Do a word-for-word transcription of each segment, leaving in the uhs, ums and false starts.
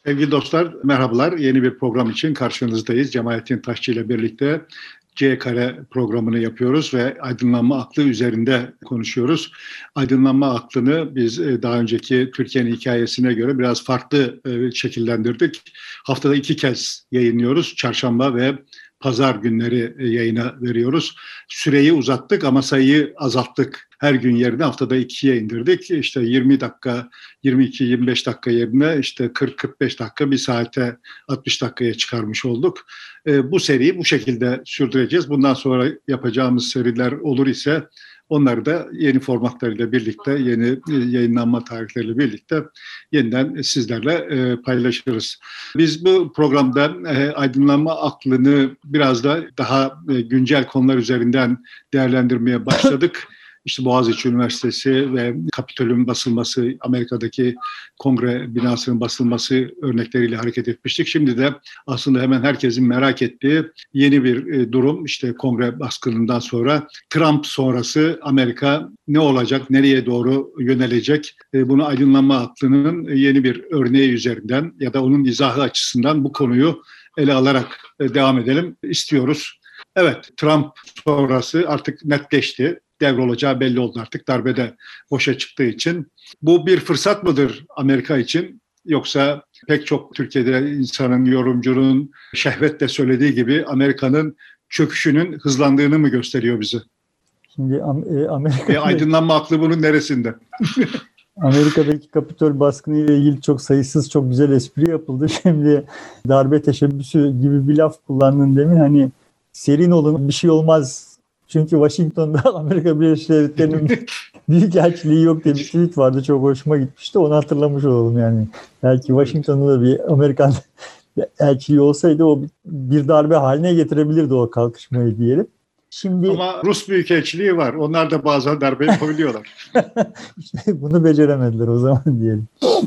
Sevgili dostlar, merhabalar. Yeni bir program için karşınızdayız. Cemalettin Taşçı ile birlikte C Kare programını yapıyoruz ve aydınlanma aklı üzerinde konuşuyoruz. Aydınlanma aklını biz daha önceki Türkiye'nin hikayesine göre biraz farklı şekillendirdik. Haftada iki kez yayınlıyoruz. Çarşamba ve pazar günleri yayına veriyoruz. Süreyi uzattık ama sayıyı azalttık. Her gün yerine haftada ikiye indirdik. İşte yirmi dakika, yirmi iki yirmi beş dakika yerine işte kırk kırk beş dakika, bir saate altmış dakikaya çıkarmış olduk. E, bu seriyi bu şekilde sürdüreceğiz. Bundan sonra yapacağımız seriler olur ise onları da yeni formatlarıyla birlikte, yeni yayınlanma tarihleriyle birlikte yeniden sizlerle e, paylaşırız. Biz bu programda e, aydınlanma aklını biraz da daha e, güncel konular üzerinden değerlendirmeye başladık. İşte Boğaziçi Üniversitesi ve Kapitol'ün basılması, Amerika'daki kongre binasının basılması örnekleriyle hareket etmiştik. Şimdi de aslında hemen herkesin merak ettiği yeni bir durum. İşte kongre baskınından sonra Trump sonrası Amerika ne olacak, nereye doğru yönelecek? Bunu aydınlanma aklının yeni bir örneği üzerinden ya da onun izahı açısından bu konuyu ele alarak devam edelim istiyoruz. Evet, Trump sonrası artık netleşti. Devrolacağı belli oldu artık, darbede boşa çıktığı için. Bu bir fırsat mıdır Amerika için? Yoksa pek çok Türkiye'de insanın, yorumcunun şehvetle söylediği gibi Amerika'nın çöküşünün hızlandığını mı gösteriyor bize? Şimdi e, Amerika... E, aydınlanma aklı bunun neresinde? Amerika'daki Kapitol baskını ile ilgili çok sayısız çok güzel espri yapıldı. Şimdi darbe teşebbüsü gibi bir laf kullandın demin. Hani serin olun, bir şey olmaz. Çünkü Washington'da Amerika Birleşik Devletleri'nin büyükelçiliği yok diye bir tweet vardı. Çok hoşuma gitmişti. Onu hatırlamış olalım yani. Belki Washington'da da bir Amerikan elçiliği olsaydı o bir darbe haline getirebilirdi o kalkışmayı diyelim. Şimdi ama Rus büyükelçiliği var. Onlar da bazen darbe yapabiliyorlar. İşte bunu beceremediler o zaman diyelim.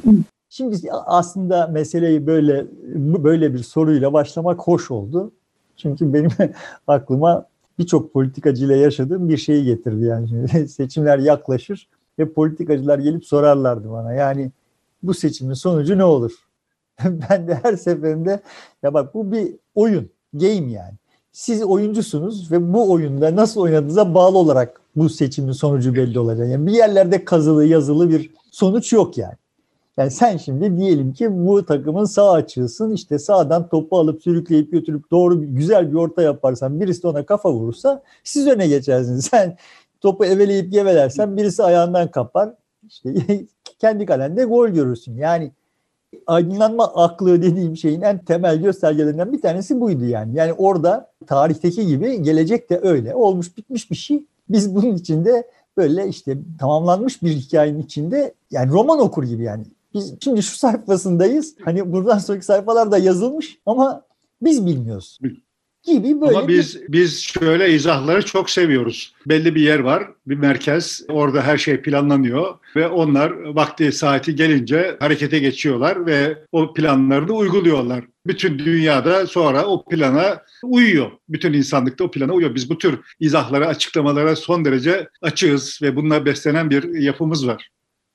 Şimdi aslında meseleyi böyle böyle bir soruyla başlamak hoş oldu. Çünkü benim aklıma birçok politikacıyla yaşadığım bir şeyi getirdi yani. Şimdi seçimler yaklaşır ve politikacılar gelip sorarlardı bana. Yani bu seçimin sonucu ne olur? Ben de her seferinde ya bak bu bir oyun, game yani. Siz oyuncusunuz ve bu oyunda nasıl oynadığınıza bağlı olarak bu seçimin sonucu belli olacak. Yani bir yerlerde kazılı yazılı bir sonuç yok yani. Yani sen şimdi diyelim ki bu takımın sağ açığısın, işte sağdan topu alıp sürükleyip götürüp doğru güzel bir orta yaparsan, birisi de ona kafa vurursa siz öne geçersiniz. Sen topu eveleyip gevelersen birisi ayağından kapar, işte kendi kalende gol görürsün. Yani aydınlanma aklı dediğim şeyin en temel göstergelerinden bir tanesi buydu yani. Yani orada tarihteki gibi gelecek de öyle olmuş bitmiş bir şey. Biz bunun içinde böyle işte tamamlanmış bir hikayenin içinde yani roman okur gibi yani. Biz şimdi şu sayfasındayız. Hani buradan sonraki sayfalarda yazılmış ama biz bilmiyoruz. Gibi böyle. Ama biz bir... biz şöyle izahları çok seviyoruz. Belli bir yer var, bir merkez. Orada her şey planlanıyor ve onlar vakti saati gelince harekete geçiyorlar ve o planlarını uyguluyorlar. Bütün dünyada sonra o plana uyuyor. Bütün insanlık da o plana uyuyor. Biz bu tür izahlara, açıklamalara son derece açığız ve bununla beslenen bir yapımız var.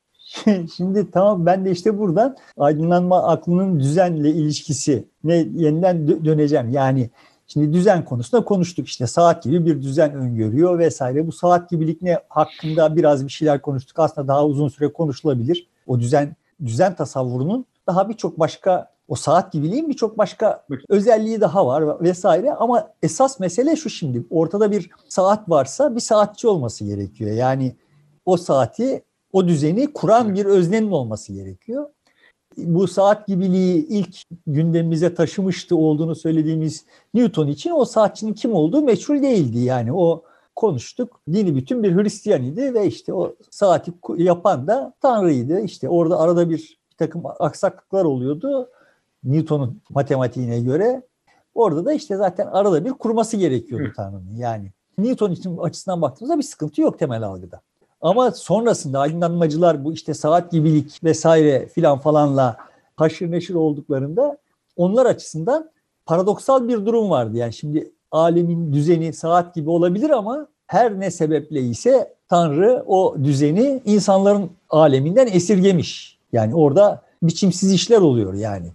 Şimdi tamam, ben de işte buradan aydınlanma aklının düzenle ilişkisi ne yeniden dö- döneceğim. Yani şimdi düzen konusunda konuştuk, işte saat gibi bir düzen öngörüyor vesaire. Bu saat gibilik ne hakkında biraz bir şeyler konuştuk. Aslında daha uzun süre konuşulabilir. O düzen düzen tasavvurunun daha birçok başka, o saat gibiliğin birçok başka özelliği daha var vesaire. Ama esas mesele şu: şimdi ortada bir saat varsa bir saatçi olması gerekiyor. Yani o saati, o düzeni kuran bir öznenin olması gerekiyor. Bu saat gibiliği ilk gündemimize taşımıştı olduğunu söylediğimiz Newton için o saatçinin kim olduğu meçhul değildi. Yani o konuştuk. Dini bütün bir Hristiyan idi ve işte o saati yapan da Tanrı'ydı. İşte orada arada bir, bir takım aksaklıklar oluyordu Newton'un matematiğine göre. Orada da işte zaten arada bir kurması gerekiyordu Tanrı'nın. Yani Newton için açısından baktığımızda bir sıkıntı yok temel algıda. Ama sonrasında aydınlanmacılar bu işte saat gibilik vesaire filan falanla haşır neşir olduklarında onlar açısından paradoksal bir durum vardı. Yani şimdi alemin düzeni saat gibi olabilir ama her ne sebeple ise Tanrı o düzeni insanların aleminden esirgemiş. Yani orada biçimsiz işler oluyor yani.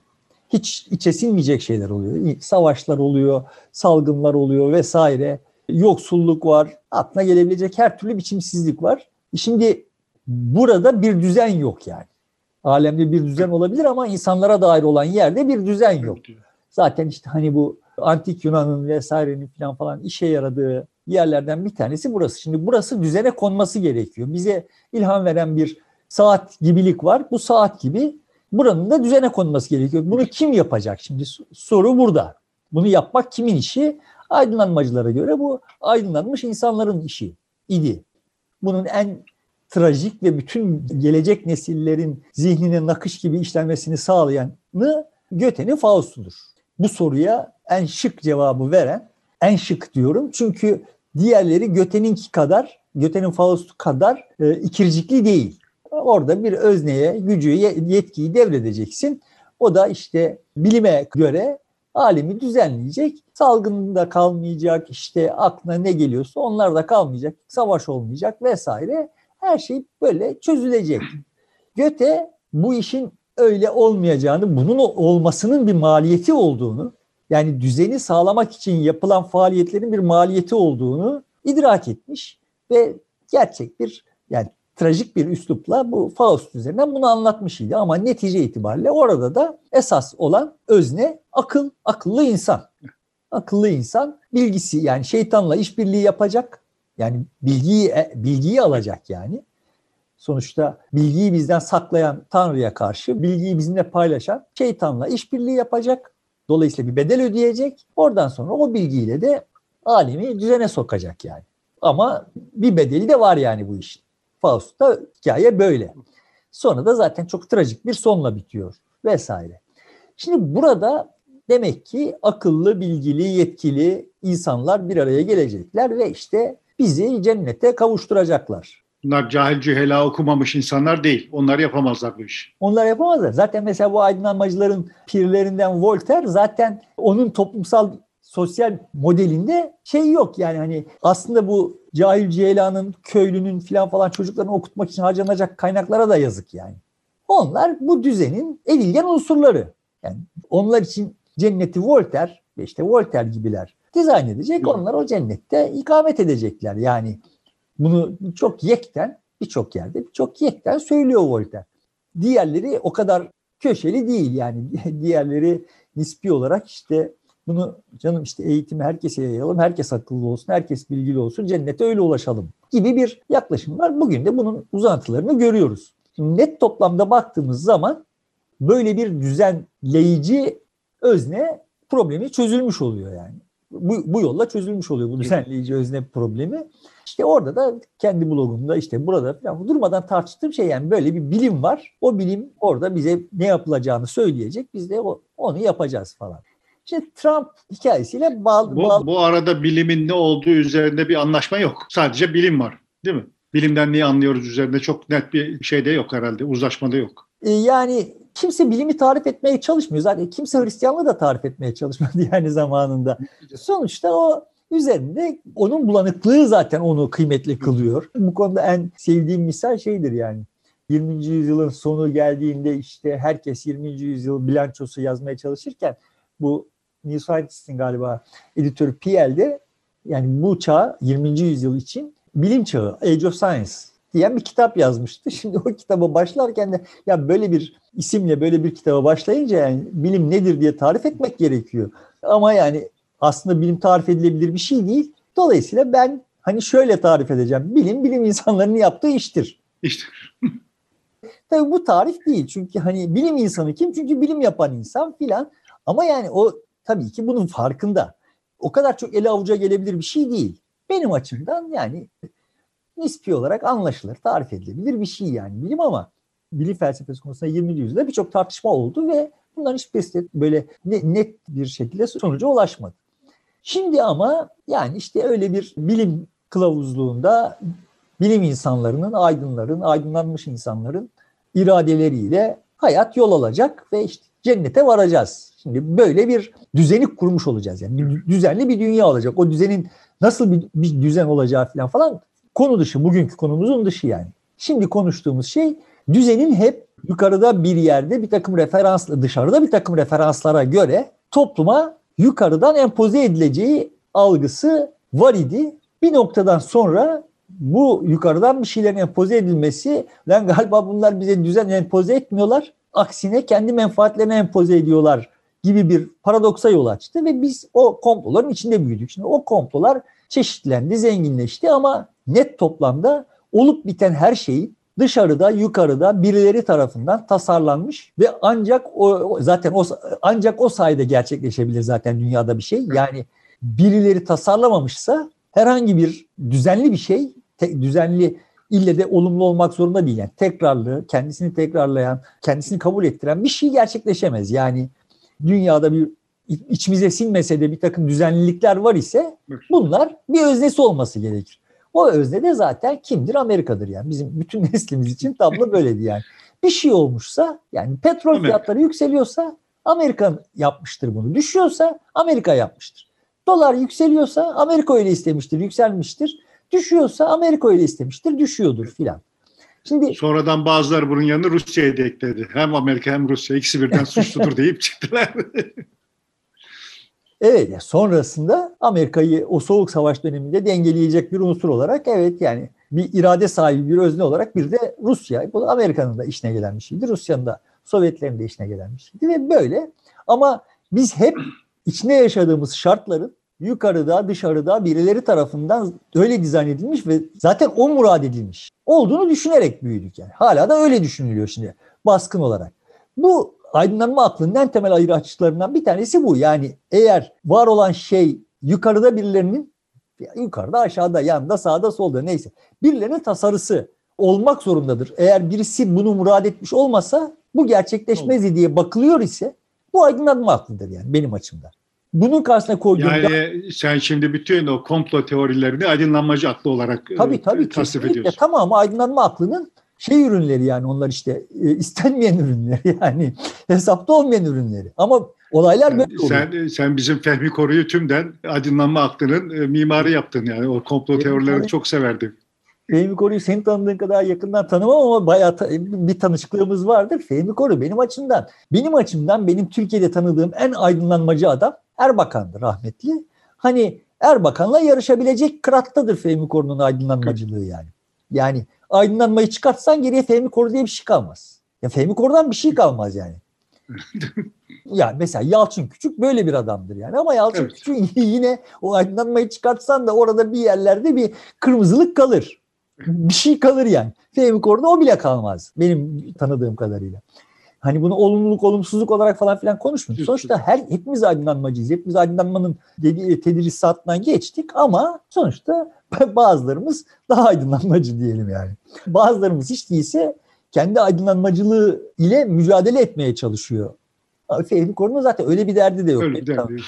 hiç içe sinmeyecek şeyler oluyor. Savaşlar oluyor, salgınlar oluyor vesaire. Yoksulluk var, aklına gelebilecek her türlü biçimsizlik var. Şimdi burada bir düzen yok yani. Alemde bir düzen olabilir ama insanlara dair olan yerde bir düzen yok. Zaten işte hani bu antik Yunan'ın vesairenin falan falan işe yaradığı yerlerden bir tanesi burası. Şimdi burası düzene konması gerekiyor. Bize ilham veren bir saat gibilik var. Bu saat gibi buranın da düzene konması gerekiyor. Bunu kim yapacak? Şimdi soru burada. Bunu yapmak kimin işi? Aydınlanmacılara göre bu aydınlanmış insanların işi idi. Bunun en trajik ve bütün gelecek nesillerin zihnine nakış gibi işlenmesini sağlayanı Goethe'nin Faust'udur. Bu soruya en şık cevabı veren, en şık diyorum çünkü diğerleri Goethe'ninki kadar, Goethe'nin Faust'u kadar e, ikircikli değil. Orada bir özneye, gücü, yetkiyi devredeceksin. O da işte bilime göre alemi düzenleyecek. Salgında kalmayacak, işte aklına ne geliyorsa onlar da kalmayacak. Savaş olmayacak vesaire. Her şey böyle çözülecek. Goethe bu işin öyle olmayacağını, bunun olmasının bir maliyeti olduğunu, yani düzeni sağlamak için yapılan faaliyetlerin bir maliyeti olduğunu idrak etmiş ve gerçek bir, yani trajik bir üslupla bu Faust üzerinden bunu anlatmış idi. Ama netice itibariyle orada da esas olan özne akıl, akıllı insan. Akıllı insan bilgisi, yani şeytanla işbirliği yapacak. Yani bilgiyi bilgiyi alacak yani. Sonuçta bilgiyi bizden saklayan Tanrı'ya karşı bilgiyi bizimle paylaşan şeytanla işbirliği yapacak. Dolayısıyla bir bedel ödeyecek. Oradan sonra o bilgiyle de alemi düzene sokacak yani. Ama bir bedeli de var yani bu işin. Faust'ta hikaye böyle. Sonra da zaten çok trajik bir sonla bitiyor vesaire. Şimdi burada demek ki akıllı, bilgili, yetkili insanlar bir araya gelecekler ve işte bizi cennete kavuşturacaklar. Bunlar cahil cühela okumamış insanlar değil. Onlar yapamazlar bu işi. Onlar yapamazlar. Zaten mesela bu aydınlanmacıların pirlerinden Voltaire zaten onun toplumsal sosyal modelinde şey yok. Yani hani aslında bu cahil cühelanın, köylünün filan falan çocuklarını okutmak için harcanacak kaynaklara da yazık yani. Onlar bu düzenin edilgen unsurları. Yani onlar için cenneti Voltaire ve işte Voltaire gibiler dizayn edecek. Onlar o cennette ikamet edecekler. Yani bunu çok yekten, birçok yerde birçok yekten söylüyor Voltaire. Diğerleri o kadar köşeli değil yani. Diğerleri nispi olarak işte bunu canım işte eğitimi herkese yayalım, herkes akıllı olsun, herkes bilgili olsun, cennete öyle ulaşalım gibi bir yaklaşım var. Bugün de bunun uzantılarını görüyoruz. Şimdi net toplamda baktığımız zaman böyle bir düzenleyici özne problemi çözülmüş oluyor yani. Bu, bu yolla çözülmüş oluyor bu düzenleyici özne problemi. İşte orada da kendi blogumda işte burada falan durmadan tartıştığım şey yani böyle bir bilim var. O bilim orada bize ne yapılacağını söyleyecek. Biz de o, onu yapacağız falan. İşte Trump hikayesiyle bağlı. Bu, bağlı. bu arada bilimin ne olduğu üzerinde bir anlaşma yok. Sadece bilim var, değil mi? Bilimden neyi anlıyoruz üzerinde çok net bir şey de yok herhalde. Uzlaşma da yok. Ee, yani kimse bilimi tarif etmeye çalışmıyor. Zaten kimse Hristiyanlığı da tarif etmeye çalışmadı yani zamanında. Sonuçta o üzerinde onun bulanıklığı zaten onu kıymetli kılıyor. Bu konuda en sevdiğim misal şeydir yani. yirminci yüzyılın sonu geldiğinde işte herkes yirminci yüzyıl bilançosu yazmaya çalışırken bu New Scientists'in galiba editörü Piel'de yani bu çağ yirminci yüzyıl için bilim çağı, Age of Science diyen bir kitap yazmıştı. Şimdi o kitaba başlarken de ya böyle bir isimle böyle bir kitaba başlayınca yani bilim nedir diye tarif etmek gerekiyor. Ama yani aslında bilim tarif edilebilir bir şey değil. Dolayısıyla ben hani şöyle tarif edeceğim. Bilim, bilim insanlarının yaptığı iştir. İşte. Tabii bu tarif değil. Çünkü hani bilim insanı kim? Çünkü bilim yapan insan filan. Ama yani o tabii ki bunun farkında. O kadar çok ele avuca gelebilir bir şey değil. Benim açımdan yani nispi olarak anlaşılır, tarif edilebilir bir şey yani bilim ama bilim felsefesi konusunda yirminci yüzyılda birçok tartışma oldu ve bunların hiçbirisi de böyle net bir şekilde sonuca ulaşmadı. Şimdi ama yani işte öyle bir bilim kılavuzluğunda bilim insanlarının, aydınların, aydınlanmış insanların iradeleriyle hayat yol alacak ve işte cennete varacağız. Şimdi böyle bir düzeni kurmuş olacağız. Yani bir düzenli bir dünya olacak. O düzenin nasıl bir, bir düzen olacağı falan falan konu dışı. Bugünkü konumuzun dışı yani. Şimdi konuştuğumuz şey düzenin hep yukarıda bir yerde bir takım referans, dışarıda bir takım referanslara göre topluma yukarıdan empoze edileceği algısı var idi. Bir noktadan sonra bu yukarıdan bir şeylerin empoze edilmesi, lan galiba bunlar bize düzen empoze etmiyorlar, aksine kendi menfaatlerini empoze ediyorlar gibi bir paradoksa yol açtı ve biz o komploların içinde büyüdük. Şimdi o komplolar çeşitlendi, zenginleşti ama net toplamda olup biten her şey dışarıda, yukarıda birileri tarafından tasarlanmış ve ancak o zaten o ancak o sayede gerçekleşebilir zaten dünyada bir şey. Yani birileri tasarlamamışsa herhangi bir düzenli bir şey, te, düzenli ille de olumlu olmak zorunda değil. Yani tekrarlı, kendisini tekrarlayan, kendisini kabul ettiren bir şey gerçekleşemez. Yani dünyada bir içimize sinmese de bir takım düzenlilikler var ise bunlar bir öznesi olması gerekir. O özne de zaten kimdir? Amerika'dır yani. Bizim bütün neslimiz için tablo böyledi yani. Bir şey olmuşsa, yani petrol Amerika fiyatları yükseliyorsa Amerika yapmıştır bunu. Düşüyorsa Amerika yapmıştır. Dolar yükseliyorsa Amerika öyle istemiştir, yükselmiştir. Düşüyorsa Amerika öyle istemiştir, düşüyordur filan. Şimdi sonradan bazıları bunun yanına Rusya'yı da ekledi. Hem Amerika hem Rusya ikisi birden suçludur deyip çıktılar. Evet, sonrasında Amerika'yı o soğuk savaş döneminde dengeleyecek bir unsur olarak, evet yani bir irade sahibi bir özne olarak bir de Rusya. Bu Amerika'nın da işine gelen bir şeydi. Rusya'nın da, Sovyetlerin de işine gelen bir şeydi ve böyle. Ama biz hep içinde yaşadığımız şartların yukarıda, dışarıda birileri tarafından öyle dizayn edilmiş ve zaten o murad edilmiş olduğunu düşünerek büyüdük yani. Hala da öyle düşünülüyor şimdi baskın olarak. Bu aydınlanma aklının en temel ayıraçlarından bir tanesi bu. Yani eğer var olan şey yukarıda birilerinin, yukarıda, aşağıda, yanında, sağda, solda neyse birilerinin tasarısı olmak zorundadır. Eğer birisi bunu murad etmiş olmasa bu gerçekleşmez diye bakılıyor ise bu aydınlanma aklıdır yani benim açımdan. Bunun karşısına koyduğum... Yani da, sen şimdi bütün o komplo teorilerini aydınlanmacı aklı olarak tabii, tabii, tasnif ediyorsun. Tamamı aydınlanma aklının şey ürünleri yani, onlar işte e, istenmeyen ürünleri yani hesapta olmayan ürünleri. Ama olaylar yani böyle oluyor. Sen, sen bizim Fehmi Koru'yu tümden aydınlanma aklının e, mimarı yaptın yani. O komplo Fehmi teorilerini Koru, çok severdim. Fehmi Koru'yu senin tanıdığın kadar yakından tanımam ama bayağı ta, bir tanışıklığımız vardır. Fehmi Koru benim açımdan, benim açımdan benim Türkiye'de tanıdığım en aydınlanmacı adam Erbakan'dır rahmetli. Hani Erbakan'la yarışabilecek kırattadır Fehmi Koru'nun aydınlanmacılığı yani. Yani aydınlanmayı çıkartsan geriye Fehmi Koru diye bir şey kalmaz. Ya Fehmi Koru'dan bir şey kalmaz yani. Yani mesela Yalçın Küçük böyle bir adamdır yani. Ama Yalçın evet. Küçük yine o aydınlanmayı çıkartsan da orada bir yerlerde bir kırmızılık kalır. Bir şey kalır yani. Fehmi Koru'da o bile kalmaz. Benim tanıdığım kadarıyla. Hani bunu olumluluk, olumsuzluk olarak falan filan konuşmuyoruz. Sonuçta her hepimiz aydınlanmacıyız. Hepimiz aydınlanmanın tedrisatından geçtik ama sonuçta bazılarımız daha aydınlanmacı diyelim yani. Bazılarımız hiç değilse kendi aydınlanmacılığı ile mücadele etmeye çalışıyor. Fehmi Koru'nun zaten öyle bir derdi de yok. Öyle bir derdi.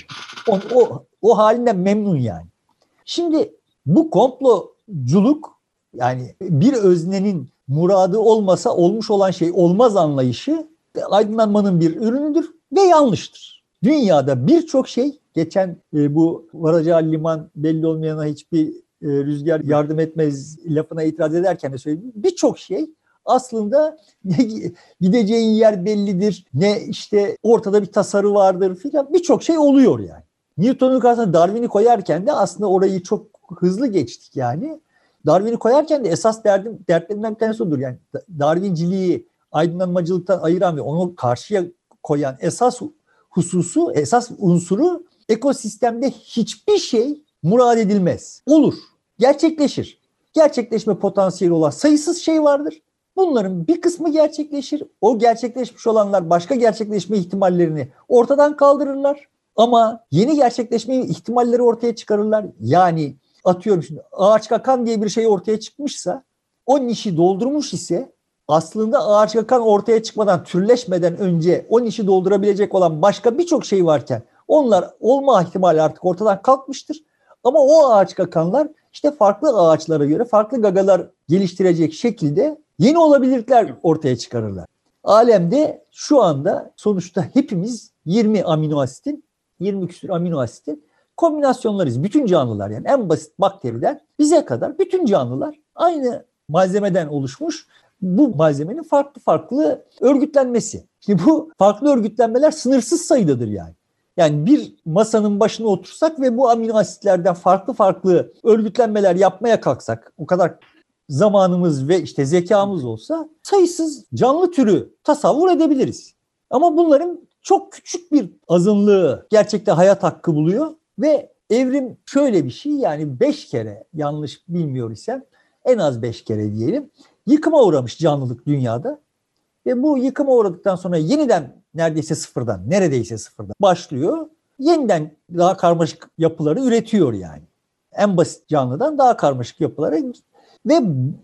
O, o, o halinden memnun yani. Şimdi bu komploculuk, yani bir öznenin muradı olmasa olmuş olan şey olmaz anlayışı aydınlanmanın bir ürünüdür ve yanlıştır. Dünyada birçok şey, geçen e, bu varacağı liman belli olmayana hiçbir e, rüzgar yardım etmez lafına itiraz ederken de söyledim. Birçok şey aslında ne gideceğin yer bellidir, ne işte ortada bir tasarı vardır filan, birçok şey oluyor yani. Newton'un karşısına Darwin'i koyarken de aslında orayı çok hızlı geçtik yani. Darwin'i koyarken de esas derdim, dertlerinden bir tanesi odur. Yani Darwinciliği aydınlanmacılıktan ayıran ve onu karşıya koyan esas hususu, esas unsuru, ekosistemde hiçbir şey murad edilmez. Olur, gerçekleşir. Gerçekleşme potansiyeli olan sayısız şey vardır. Bunların bir kısmı gerçekleşir. O gerçekleşmiş olanlar başka gerçekleşme ihtimallerini ortadan kaldırırlar. Ama yeni gerçekleşme ihtimalleri ortaya çıkarırlar. Yani atıyorum şimdi ağaç kakan diye bir şey ortaya çıkmışsa, o nişi doldurmuş ise aslında ağaç kakan ortaya çıkmadan, türleşmeden önce o nişi doldurabilecek olan başka birçok şey varken onlar olma ihtimali artık ortadan kalkmıştır. Ama o ağaç kakanlar işte farklı ağaçlara göre farklı gagalar geliştirecek şekilde yeni olabilirlikler ortaya çıkarırlar. Alemde şu anda sonuçta hepimiz yirmi amino asitin, yirmi küsur amino asitin kombinasyonlarız. Bütün canlılar, yani en basit bakteriden bize kadar bütün canlılar aynı malzemeden oluşmuş bu malzemenin farklı farklı örgütlenmesi. Şimdi bu farklı örgütlenmeler sınırsız sayıdadır yani. Yani bir masanın başına otursak ve bu amino asitlerden farklı farklı örgütlenmeler yapmaya kalksak, o kadar zamanımız ve işte zekamız olsa sayısız canlı türü tasavvur edebiliriz. Ama bunların çok küçük bir azınlığı gerçekte hayat hakkı buluyor ve evrim şöyle bir şey, yani beş kere, yanlış bilmiyor isem en az beş kere diyelim, yıkıma uğramış canlılık dünyada ve bu yıkıma uğradıktan sonra yeniden neredeyse sıfırdan, neredeyse sıfırdan başlıyor. Yeniden daha karmaşık yapıları üretiyor yani. En basit canlıdan daha karmaşık yapılara ve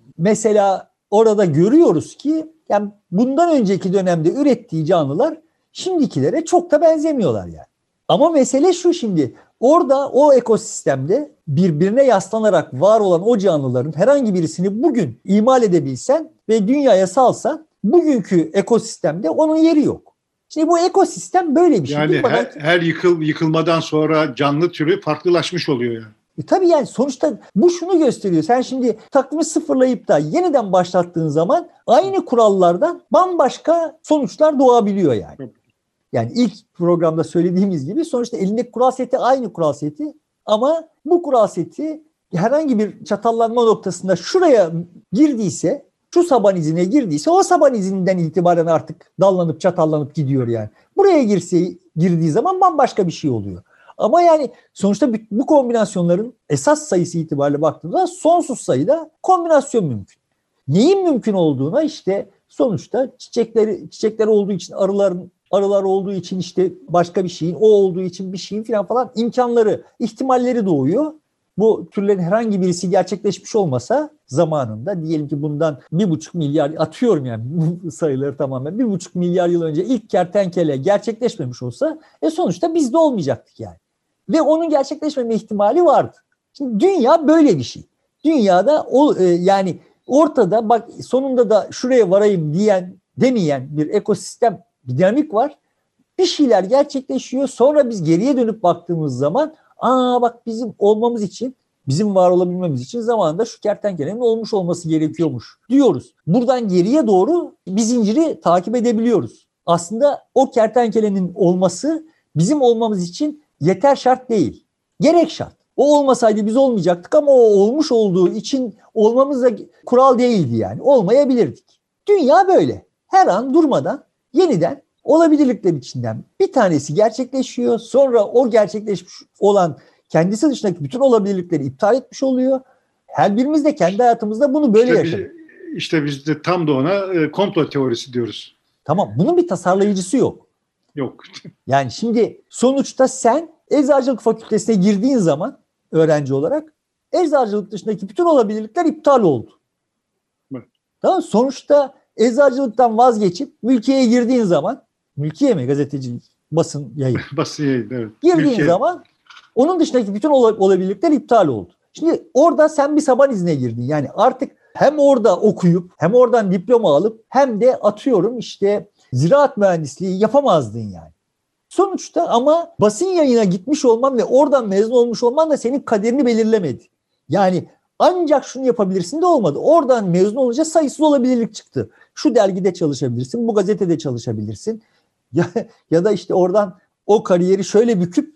mesela orada görüyoruz ki yani bundan önceki dönemde ürettiği canlılar şimdikilere çok da benzemiyorlar yani. Ama mesele şu, şimdi orada o ekosistemde birbirine yaslanarak var olan o canlıların herhangi birisini bugün imal edebilsen ve dünyaya salsan bugünkü ekosistemde onun yeri yok. Şimdi bu ekosistem böyle bir şey. Yani her, her yıkıl, yıkılmadan sonra canlı türü farklılaşmış oluyor yani. E tabii yani sonuçta bu şunu gösteriyor. Sen şimdi takvimi sıfırlayıp da yeniden başlattığın zaman aynı kurallardan bambaşka sonuçlar doğabiliyor yani. Yani ilk programda söylediğimiz gibi sonuçta elindeki kural seti aynı kural seti ama bu kural seti herhangi bir çatallanma noktasında şuraya girdiyse, şu saban izine girdiyse o saban izinden itibaren artık dallanıp çatallanıp gidiyor yani. Buraya girse, girdiği zaman bambaşka bir şey oluyor. Ama yani sonuçta bu kombinasyonların esas sayısı itibariyle baktığımızda sonsuz sayıda kombinasyon mümkün. Neyin mümkün olduğuna işte sonuçta çiçekleri çiçekler olduğu için arıların arılar olduğu için işte başka bir şeyin, o olduğu için bir şeyin falan falan imkanları, ihtimalleri doğuyor. Bu türlerin herhangi birisi gerçekleşmiş olmasa zamanında, diyelim ki bundan bir buçuk milyar, atıyorum yani bu sayıları tamamen, bir buçuk milyar yıl önce ilk kertenkele gerçekleşmemiş olsa e sonuçta biz de olmayacaktık yani. Ve onun gerçekleşmeme ihtimali vardı. Şimdi dünya böyle bir şey. Dünyada o e, yani ortada bak sonunda da şuraya varayım diyen, demeyen bir ekosistem, bir dinamik var. Bir şeyler gerçekleşiyor. Sonra biz geriye dönüp baktığımız zaman aa bak bizim olmamız için, bizim var olabilmemiz için zamanında şu kertenkelenin olmuş olması gerekiyormuş diyoruz. Buradan geriye doğru bir zinciri takip edebiliyoruz. Aslında o kertenkelenin olması bizim olmamız için yeter şart değil. Gerek şart. O olmasaydı biz olmayacaktık ama o olmuş olduğu için olmamız da kural değildi yani. Olmayabilirdik. Dünya böyle. Her an durmadan yeniden olabilirlikler içinden bir tanesi gerçekleşiyor. Sonra o gerçekleşmiş olan kendisi dışındaki bütün olabilirlikleri iptal etmiş oluyor. Her birimiz de kendi hayatımızda bunu böyle işte yaşadık. Biz, işte biz de tam da ona e, komplo teorisi diyoruz. Tamam, bunun bir tasarlayıcısı yok. Yok. Yani şimdi sonuçta sen Eczacılık Fakültesine girdiğin zaman öğrenci olarak eczacılık dışındaki bütün olabilirlikler iptal oldu. Evet. Tamam, sonuçta eczacılıktan vazgeçip mülkiyeye girdiğin zaman, mülkiye mi, gazetecilik, basın yayın. Basın yayın, evet. Girdiğin Mülkiye. zaman onun dışındaki bütün olabilirlikler iptal oldu. Şimdi orada sen bir saban izine girdin. Yani artık hem orada okuyup hem oradan diploma alıp hem de atıyorum işte ziraat mühendisliği yapamazdın yani. Sonuçta ama basın yayına gitmiş olman ve oradan mezun olmuş olman da senin kaderini belirlemedi. Yani ancak şunu yapabilirsin de olmadı. Oradan mezun olunca sayısız olabilirlik çıktı. Şu dergide çalışabilirsin, bu gazetede çalışabilirsin. Ya, ya da işte oradan o kariyeri şöyle büküp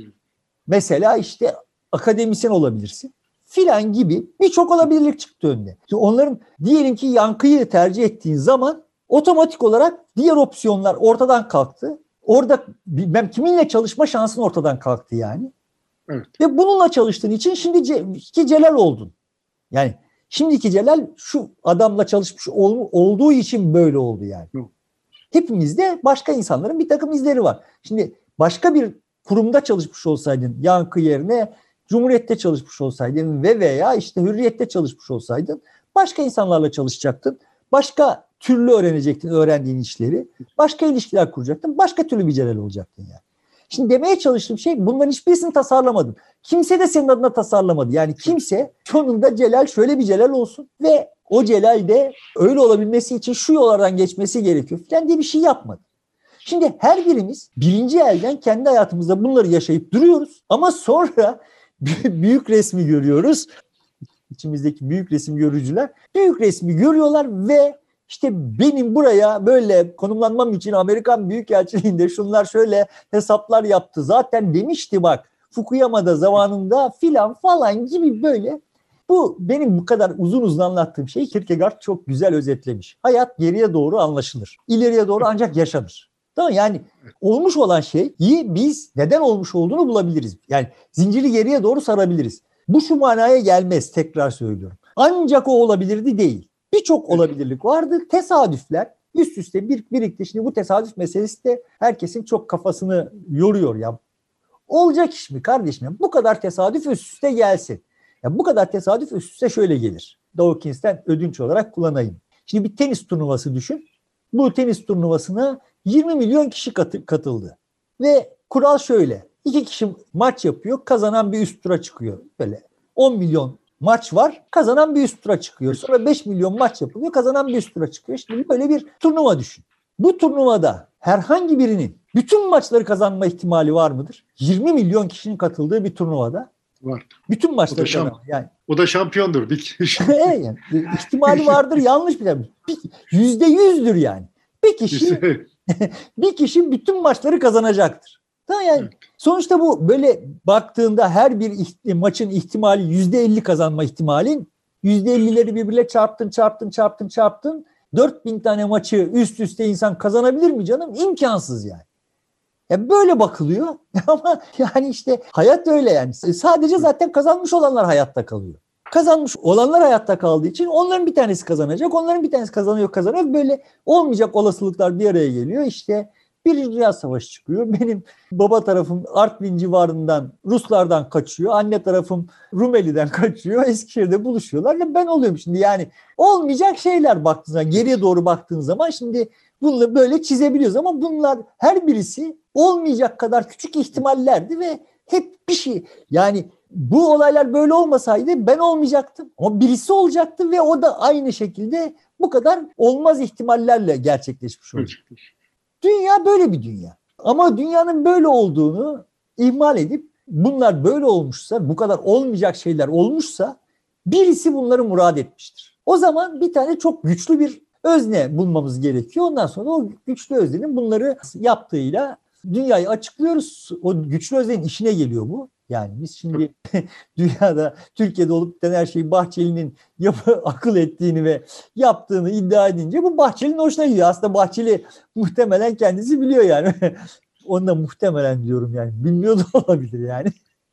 mesela işte akademisyen olabilirsin filan gibi birçok olabilirlik çıktı önüne. Şimdi onların diyelim ki yankıyı tercih ettiğin zaman otomatik olarak diğer opsiyonlar ortadan kalktı. Orada ben kiminle çalışma şansın ortadan kalktı yani. Evet. Ve bununla çalıştığın için şimdi Ce- Celal oldun. Yani şimdiki Celal şu adamla çalışmış ol, olduğu için böyle oldu yani. Yok. Hepimizde başka insanların bir takım izleri var. Şimdi başka bir kurumda çalışmış olsaydın yankı yerine Cumhuriyet'te çalışmış olsaydın ve veya işte Hürriyet'te çalışmış olsaydın başka insanlarla çalışacaktın. Başka türlü öğrenecektin öğrendiğin işleri. Başka ilişkiler kuracaktın. Başka türlü bir Celal olacaktın yani. Şimdi demeye çalıştığım şey bunların hiçbirisini tasarlamadın. Kimse de senin adına tasarlamadı. Yani kimse sonunda Celal şöyle bir Celal olsun ve o Celal de öyle olabilmesi için şu yollardan geçmesi gerekiyor falan diye bir şey yapmadı. Şimdi her birimiz birinci elden kendi hayatımızda bunları yaşayıp duruyoruz ama sonra büyük resmi görüyoruz. İçimizdeki büyük resim görücüler büyük resmi görüyorlar ve İşte benim buraya böyle konumlanmam için Amerikan Büyükelçiliğinde şunlar şöyle hesaplar yaptı. Zaten demişti bak Fukuyama'da zamanında filan falan gibi böyle. Bu benim bu kadar uzun uzun anlattığım şeyi Kierkegaard çok güzel özetlemiş. Hayat geriye doğru anlaşılır. İleriye doğru ancak yaşanır. Tamam yani olmuş olan şeyi biz neden olmuş olduğunu bulabiliriz. Yani zinciri geriye doğru sarabiliriz. Bu şu manaya gelmez, tekrar söylüyorum. Ancak o olabilirdi değil. Birçok olabilirlik vardı. Tesadüfler üst üste bir, birikti. Şimdi bu tesadüf meselesi de herkesin çok kafasını yoruyor ya. Olacak iş mi kardeşim? Bu kadar tesadüf üst üste gelsin. Ya bu kadar tesadüf üst üste şöyle gelir. Dawkins'ten ödünç olarak kullanayım. Şimdi bir tenis turnuvası düşün. Bu tenis turnuvasına yirmi milyon kişi katıldı. Ve kural şöyle. İki kişi maç yapıyor. Kazanan bir üst tura çıkıyor. Böyle on milyon maç var. Kazanan bir üst tura çıkıyor. Sonra beş milyon maç yapılıyor. Kazanan bir üst tura çıkıyor. Şimdi böyle bir turnuva düşün. Bu turnuvada herhangi birinin bütün maçları kazanma ihtimali var mıdır? yirmi milyon kişinin katıldığı bir turnuvada. Var. Bütün maçları o da, şamp- yani. o da şampiyondur. Evet, yani, ihtimali vardır, yanlış bir şey. Yüzde yüzdür yani. Bir kişi bir kişi bütün maçları kazanacaktır. Tamam yani. Evet. Sonuçta bu böyle baktığında her bir iht- maçın ihtimali yüzde elli kazanma ihtimalin yüzde ellileri birbirine çarptın çarptın çarptın çarptın dört bin tane maçı üst üste insan kazanabilir mi canım? İmkansız yani. Ya böyle bakılıyor ama yani işte hayat öyle yani. Sadece zaten kazanmış olanlar hayatta kalıyor. Kazanmış olanlar hayatta kaldığı için onların bir tanesi kazanacak, onların bir tanesi kazanıyor kazanıyor. Böyle olmayacak olasılıklar bir araya geliyor. İşte Birinci Dünya Savaşı çıkıyor. Benim baba tarafım Artvin civarından Ruslardan kaçıyor. Anne tarafım Rumeli'den kaçıyor. Eskişehir'de buluşuyorlar ve ben oluyorum şimdi. Yani olmayacak şeyler baktığın zaman, geriye doğru baktığın zaman şimdi bunları böyle çizebiliyoruz ama bunlar her birisi olmayacak kadar küçük ihtimallerdi ve hep bir şey yani bu olaylar böyle olmasaydı ben olmayacaktım ama birisi olacaktı ve o da aynı şekilde bu kadar olmaz ihtimallerle gerçekleşmiş olacak. Dünya böyle bir dünya. Ama dünyanın böyle olduğunu ihmal edip bunlar böyle olmuşsa, bu kadar olmayacak şeyler olmuşsa birisi bunları murad etmiştir. O zaman bir tane çok güçlü bir özne bulmamız gerekiyor. Ondan sonra o güçlü öznenin bunları yaptığıyla dünyayı açıklıyoruz. O güçlü öznenin işine geliyor bu. Yani biz şimdi dünyada, Türkiye'de olup biten her şeyi Bahçeli'nin yapı, akıl ettiğini ve yaptığını iddia edince bu Bahçeli'nin hoşuna gidiyor. Aslında Bahçeli muhtemelen kendisi biliyor yani. Onu da muhtemelen diyorum yani. Bilmiyor da olabilir yani.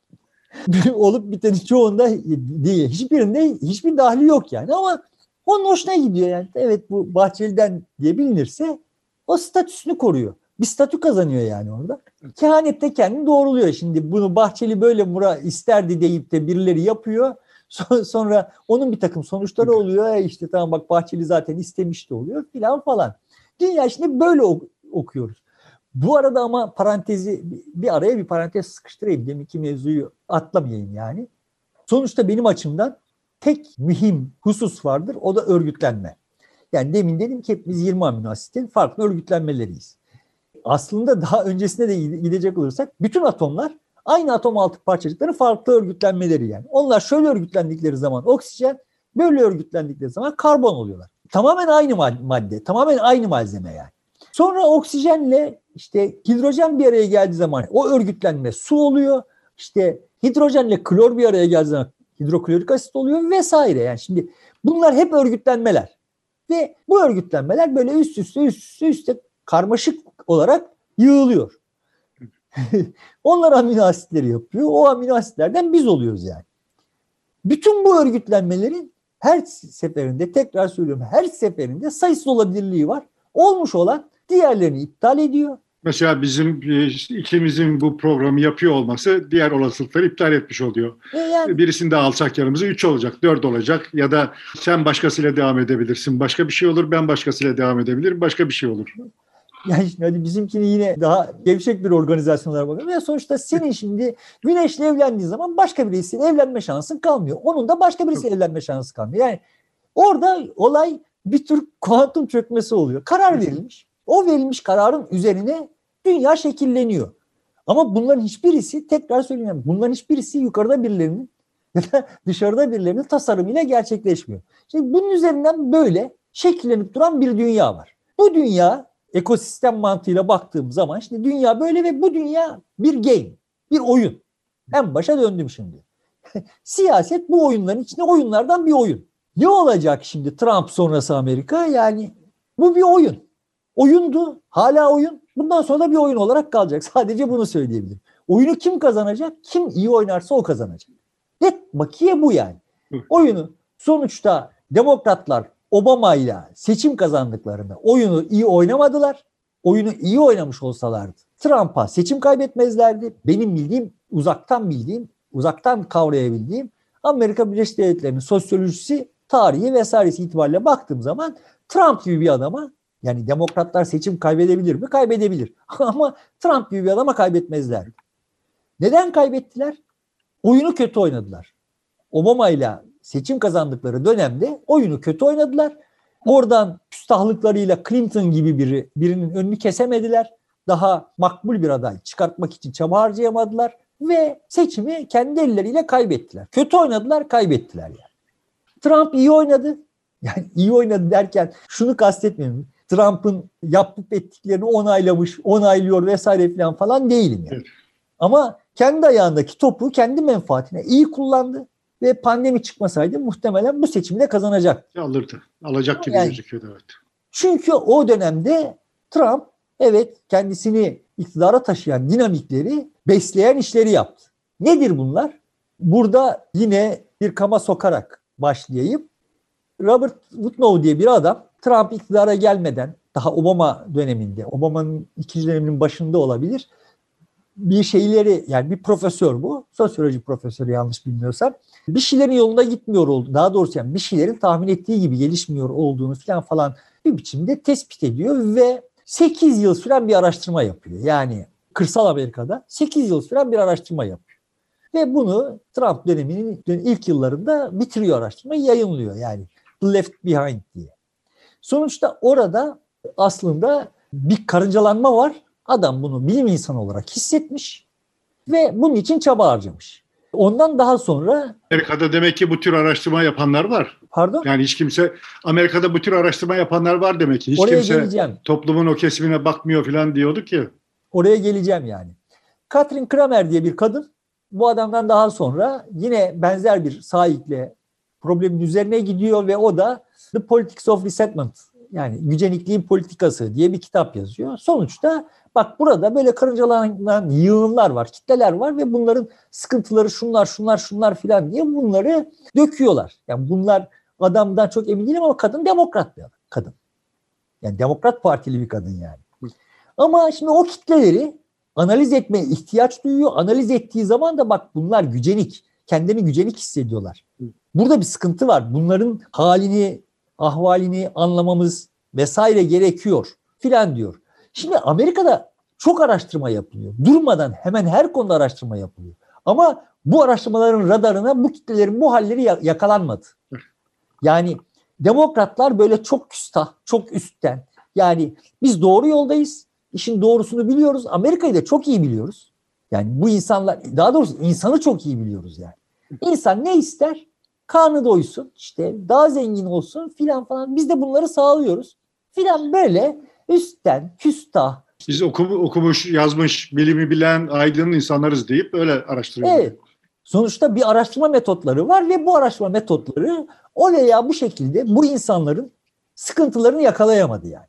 Olup bitenin çoğunda değil. Hiçbirinde hiçbir dahli yok yani ama onun hoşuna gidiyor yani. Evet bu Bahçeli'den diye bilinirse o statüsünü koruyor. Bir statü kazanıyor yani orada. Kehanette kendini doğruluyor. Şimdi bunu Bahçeli böyle mura isterdi deyip de birileri yapıyor. Sonra onun bir takım sonuçları oluyor. E işte tamam bak Bahçeli zaten istemişti oluyor filan falan. Dünya şimdi böyle okuyoruz. Bu arada ama parantezi bir araya bir parantez sıkıştırayım. Deminki mevzuyu atlamayayım yani. Sonuçta benim açımdan tek mühim husus vardır. O da örgütlenme. Yani demin dedim ki hepimiz yirmi amino asitin farklı örgütlenmeleriyiz. Aslında daha öncesine de gidecek olursak bütün atomlar aynı atom altı parçacıkların farklı örgütlenmeleri yani. Onlar şöyle örgütlendikleri zaman oksijen, böyle örgütlendikleri zaman karbon oluyorlar. Tamamen aynı madde, tamamen aynı malzeme yani. Sonra oksijenle işte hidrojen bir araya geldiği zaman o örgütlenme su oluyor. İşte hidrojenle klor bir araya geldiği zaman hidroklorik asit oluyor vesaire. Yani şimdi bunlar hep örgütlenmeler. Ve bu örgütlenmeler böyle üst üste üst üste üste karmaşık olarak yığılıyor. Onlar amino asitleri yapıyor. O amino asitlerden biz oluyoruz yani. Bütün bu örgütlenmelerin her seferinde tekrar söylüyorum her seferinde sayısız olabilirliği var. Olmuş olan diğerlerini iptal ediyor. Mesela bizim ikimizin bu programı yapıyor olması diğer olasılıkları iptal etmiş oluyor. E yani, birisini de alsak yanımıza üç olacak, dört olacak ya da sen başkasıyla devam edebilirsin. Başka bir şey olur, ben başkasıyla devam edebilirim, başka bir şey olur. Yani hadi bizimkini yine daha gevşek bir organizasyon olarak bakalım. Ya sonuçta senin şimdi Güneş'le evlendiğin zaman başka birisiyle evlenme şansın kalmıyor. Onun da başka birisiyle evlenme şansı kalmıyor. Yani orada olay bir tür kuantum çökmesi oluyor. Karar verilmiş. O verilmiş kararın üzerine dünya şekilleniyor. Ama bunların hiçbirisi tekrar söyleyeyim. Bunların hiçbirisi yukarıda birilerinin ya da dışarıda birilerinin tasarımıyla gerçekleşmiyor. Şimdi bunun üzerinden böyle şekillenip duran bir dünya var. Bu dünya ekosistem mantığıyla baktığım zaman işte dünya böyle ve bu dünya bir game, bir oyun. En başa döndüm şimdi. Siyaset bu oyunların içinde oyunlardan bir oyun. Ne olacak şimdi Trump sonrası Amerika? Yani bu bir oyun. Oyundu, hala oyun. Bundan sonra da bir oyun olarak kalacak. Sadece bunu söyleyebilirim. Oyunu kim kazanacak? Kim iyi oynarsa o kazanacak. Net bakiye bu yani. Oyunu sonuçta demokratlar Obama ile seçim kazandıklarında oyunu iyi oynamadılar. Oyunu iyi oynamış olsalardı Trump'a seçim kaybetmezlerdi. Benim bildiğim, uzaktan bildiğim, uzaktan kavrayabildiğim Amerika Birleşik Devletleri'nin sosyolojisi, tarihi vesairesi itibariyle baktığım zaman Trump gibi bir adama, yani demokratlar seçim kaybedebilir mi? Kaybedebilir. Ama Trump gibi bir adama kaybetmezlerdi. Neden kaybettiler? Oyunu kötü oynadılar. Obama ile seçim kazandıkları dönemde oyunu kötü oynadılar. Oradan küstahlıklarıyla Clinton gibi biri, birinin önünü kesemediler. Daha makbul bir aday çıkartmak için çaba harcayamadılar. Ve seçimi kendi elleriyle kaybettiler. Kötü oynadılar, kaybettiler yani. Trump iyi oynadı. Yani iyi oynadı derken şunu kastetmiyorum. Trump'ın yapıp ettiklerini onaylamış, onaylıyor vesaire falan falan değilim yani. Evet. Ama kendi ayağındaki topu kendi menfaatine iyi kullandı ve pandemi çıkmasaydı muhtemelen bu seçimde kazanacaktı. Alırdı. Alacak gibi yani, gözüküyordu evet. Çünkü o dönemde Trump evet kendisini iktidara taşıyan dinamikleri besleyen işleri yaptı. Nedir bunlar? Burada yine bir kama sokarak başlayayım. Robert Woodnow diye bir adam Trump iktidara gelmeden daha Obama döneminde, Obama'nın ikinci döneminin başında olabilir. Bir şeyleri yani bir profesör bu. Sosyoloji profesörü yanlış bilmiyorsam. Bir şeylerin yolunda gitmiyor oldu. Daha doğrusu yani bir şeylerin tahmin ettiği gibi gelişmiyor olduğunu falan falan bir biçimde tespit ediyor ve sekiz yıl süren bir araştırma yapıyor. Yani kırsal Amerika'da sekiz yıl süren bir araştırma yapıyor. Ve bunu Trump döneminin ilk yıllarında bitiriyor, araştırmayı yayınlıyor yani The Left Behind diye. Sonuçta orada aslında bir karıncalanma var. Adam bunu bilim insanı olarak hissetmiş ve bunun için çaba harcamış. Ondan daha sonra... Amerika'da demek ki bu tür araştırma yapanlar var. Pardon? Yani hiç kimse... Amerika'da bu tür araştırma yapanlar var demek ki. Hiç Oraya kimse geleceğim. Toplumun o kesimine bakmıyor falan diyordu ki. Oraya geleceğim yani. Katrin Kramer diye bir kadın bu adamdan daha sonra yine benzer bir sahikle problemin üzerine gidiyor ve o da The Politics of Resentment, yani gücenikliğin politikası diye bir kitap yazıyor. Sonuçta bak burada böyle karıncalanan yığınlar var, kitleler var ve bunların sıkıntıları şunlar şunlar şunlar filan diye bunları döküyorlar. Yani bunlar adamdan çok emin değilim ama kadın demokrat bir adam, kadın. Yani Demokrat Partili bir kadın yani. Ama şimdi o kitleleri analiz etmeye ihtiyaç duyuyor. Analiz ettiği zaman da bak bunlar gücenik. Kendini gücenik hissediyorlar. Burada bir sıkıntı var. Bunların halini, ahvalini anlamamız vesaire gerekiyor filan diyor. Şimdi Amerika'da çok araştırma yapılıyor. Durmadan hemen her konuda araştırma yapılıyor. Ama bu araştırmaların radarına bu kitlelerin bu halleri yakalanmadı. Yani demokratlar böyle çok küstah, çok üstten. Yani biz doğru yoldayız. İşin doğrusunu biliyoruz. Amerika'yı da çok iyi biliyoruz. Yani bu insanlar, daha doğrusu insanı çok iyi biliyoruz yani. İnsan ne ister? Karnı doysun, işte daha zengin olsun filan falan. Biz de bunları sağlıyoruz. Filan böyle üstten, küstah. Biz okum, okumuş, yazmış, bilimi bilen, aydın insanlarız deyip öyle araştırıyoruz. Evet. Sonuçta bir araştırma metotları var ve bu araştırma metotları o veya bu şekilde bu insanların sıkıntılarını yakalayamadı yani.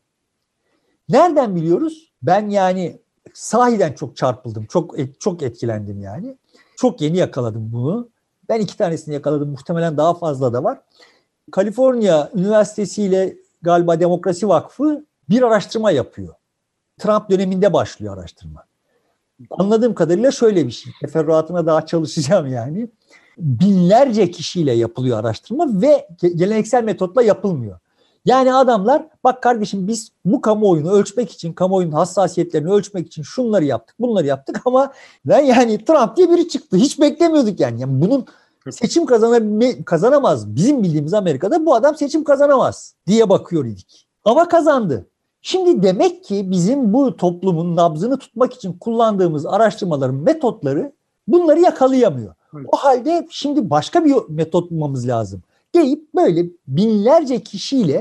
Nereden biliyoruz? Ben yani sahiden çok çarpıldım, çok çok etkilendim yani. Çok yeni yakaladım bunu. Ben iki tanesini yakaladım, muhtemelen daha fazla da var. Kaliforniya Üniversitesi ile galiba Demokrasi Vakfı bir araştırma yapıyor. Trump döneminde başlıyor araştırma. Anladığım kadarıyla şöyle bir şey. Teferruatına daha çalışacağım yani. Binlerce kişiyle yapılıyor araştırma ve geleneksel metotla yapılmıyor. Yani adamlar bak kardeşim biz bu kamuoyunu ölçmek için, kamuoyunun hassasiyetlerini ölçmek için şunları yaptık, bunları yaptık ama ben yani Trump diye biri çıktı. Hiç beklemiyorduk yani. Yani bunun seçim kazanamaz. Bizim bildiğimiz Amerika'da bu adam seçim kazanamaz diye bakıyor idik. Ama kazandı. Şimdi demek ki bizim bu toplumun nabzını tutmak için kullandığımız araştırmaların metotları bunları yakalayamıyor. Evet. O halde şimdi başka bir metot bulmamız lazım deyip böyle binlerce kişiyle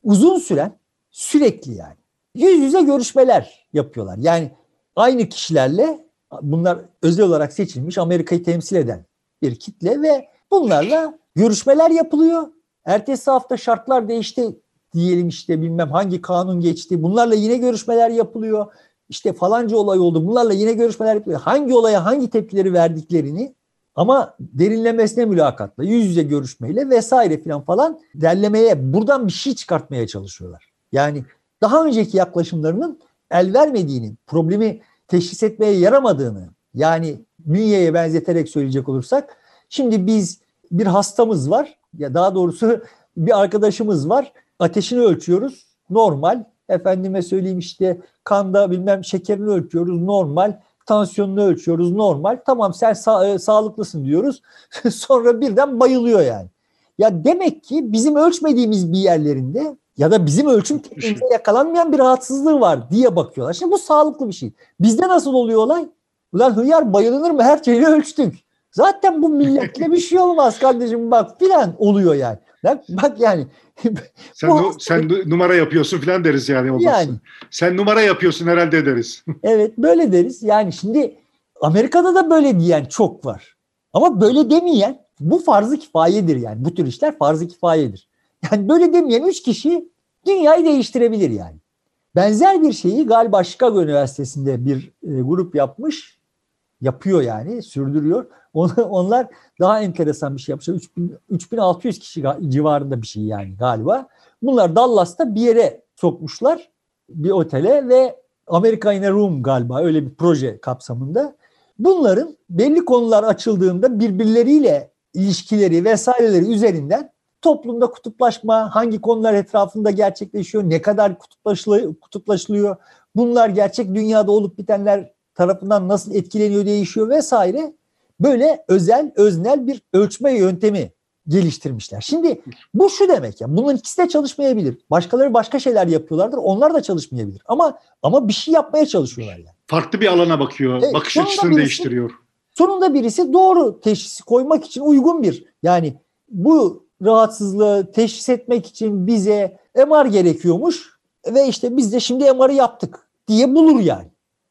uzun süren, sürekli yani yüz yüze görüşmeler yapıyorlar. Yani aynı kişilerle, bunlar özel olarak seçilmiş Amerika'yı temsil eden bir kitle ve bunlarla görüşmeler yapılıyor. Ertesi hafta şartlar değişti diyelim, işte bilmem hangi kanun geçti. Bunlarla yine görüşmeler yapılıyor. İşte falanca olay oldu. Bunlarla yine görüşmeler yapılıyor. Hangi olaya hangi tepkileri verdiklerini, ama derinlemesine mülakatla, yüz yüze görüşmeyle vesaire filan falan derlemeye, buradan bir şey çıkartmaya çalışıyorlar. Yani daha önceki yaklaşımlarının el vermediğini, problemi teşhis etmeye yaramadığını, yani bünyeye benzeterek söyleyecek olursak, şimdi biz bir hastamız var, ya daha doğrusu bir arkadaşımız var, ateşini ölçüyoruz, normal, efendime söyleyeyim işte kanda bilmem şekerini ölçüyoruz, normal, tansiyonunu ölçüyoruz, normal, tamam sen sa- e, sağlıklısın diyoruz, sonra birden bayılıyor yani. Ya demek ki bizim ölçmediğimiz bir yerlerinde ya da bizim ölçüm tekniğimize yakalanmayan bir rahatsızlığı var diye bakıyorlar. Şimdi bu sağlıklı bir şey. Bizde nasıl oluyor olay? Ulan hıyar, bayılınır mı? Her şeyi ölçtük. Zaten bu milletle bir şey olmaz kardeşim bak filan oluyor yani. Bak, bak yani. Sen, nu, sen numara yapıyorsun filan deriz yani olmazsa. Yani. Sen numara yapıyorsun herhalde deriz. Evet, böyle deriz. Yani şimdi Amerika'da da böyle diyen çok var. Ama böyle demeyen, bu farz-ı kifayedir yani. Bu tür işler farz-ı kifayedir. Yani böyle demeyen üç kişi dünyayı değiştirebilir yani. Benzer bir şeyi galiba Chicago Üniversitesi'nde bir e, grup yapmış. Yapıyor yani, sürdürüyor. Onlar daha enteresan bir şey yapmışlar. üç bin altı yüz kişi civarında bir şey yani galiba. Bunlar Dallas'ta bir yere sokmuşlar, bir otele ve America in a Room galiba, öyle bir proje kapsamında. Bunların belli konular açıldığında birbirleriyle ilişkileri vesaireleri üzerinden toplumda kutuplaşma hangi konular etrafında gerçekleşiyor, ne kadar kutuplaşılıyor, bunlar gerçek dünyada olup bitenler tarafından nasıl etkileniyor, değişiyor vesaire, böyle özel, öznel bir ölçme yöntemi geliştirmişler. Şimdi bu şu demek ya, bunların ikisi de çalışmayabilir. Başkaları başka şeyler yapıyorlardır, onlar da çalışmayabilir. Ama ama bir şey yapmaya çalışıyorlar yani. Farklı bir alana bakıyor, evet, bakış açısını birisi, değiştiriyor. Sonunda birisi doğru teşhisi koymak için uygun bir, yani bu rahatsızlığı teşhis etmek için bize M R gerekiyormuş ve işte biz de şimdi M R'ı yaptık diye bulur yani.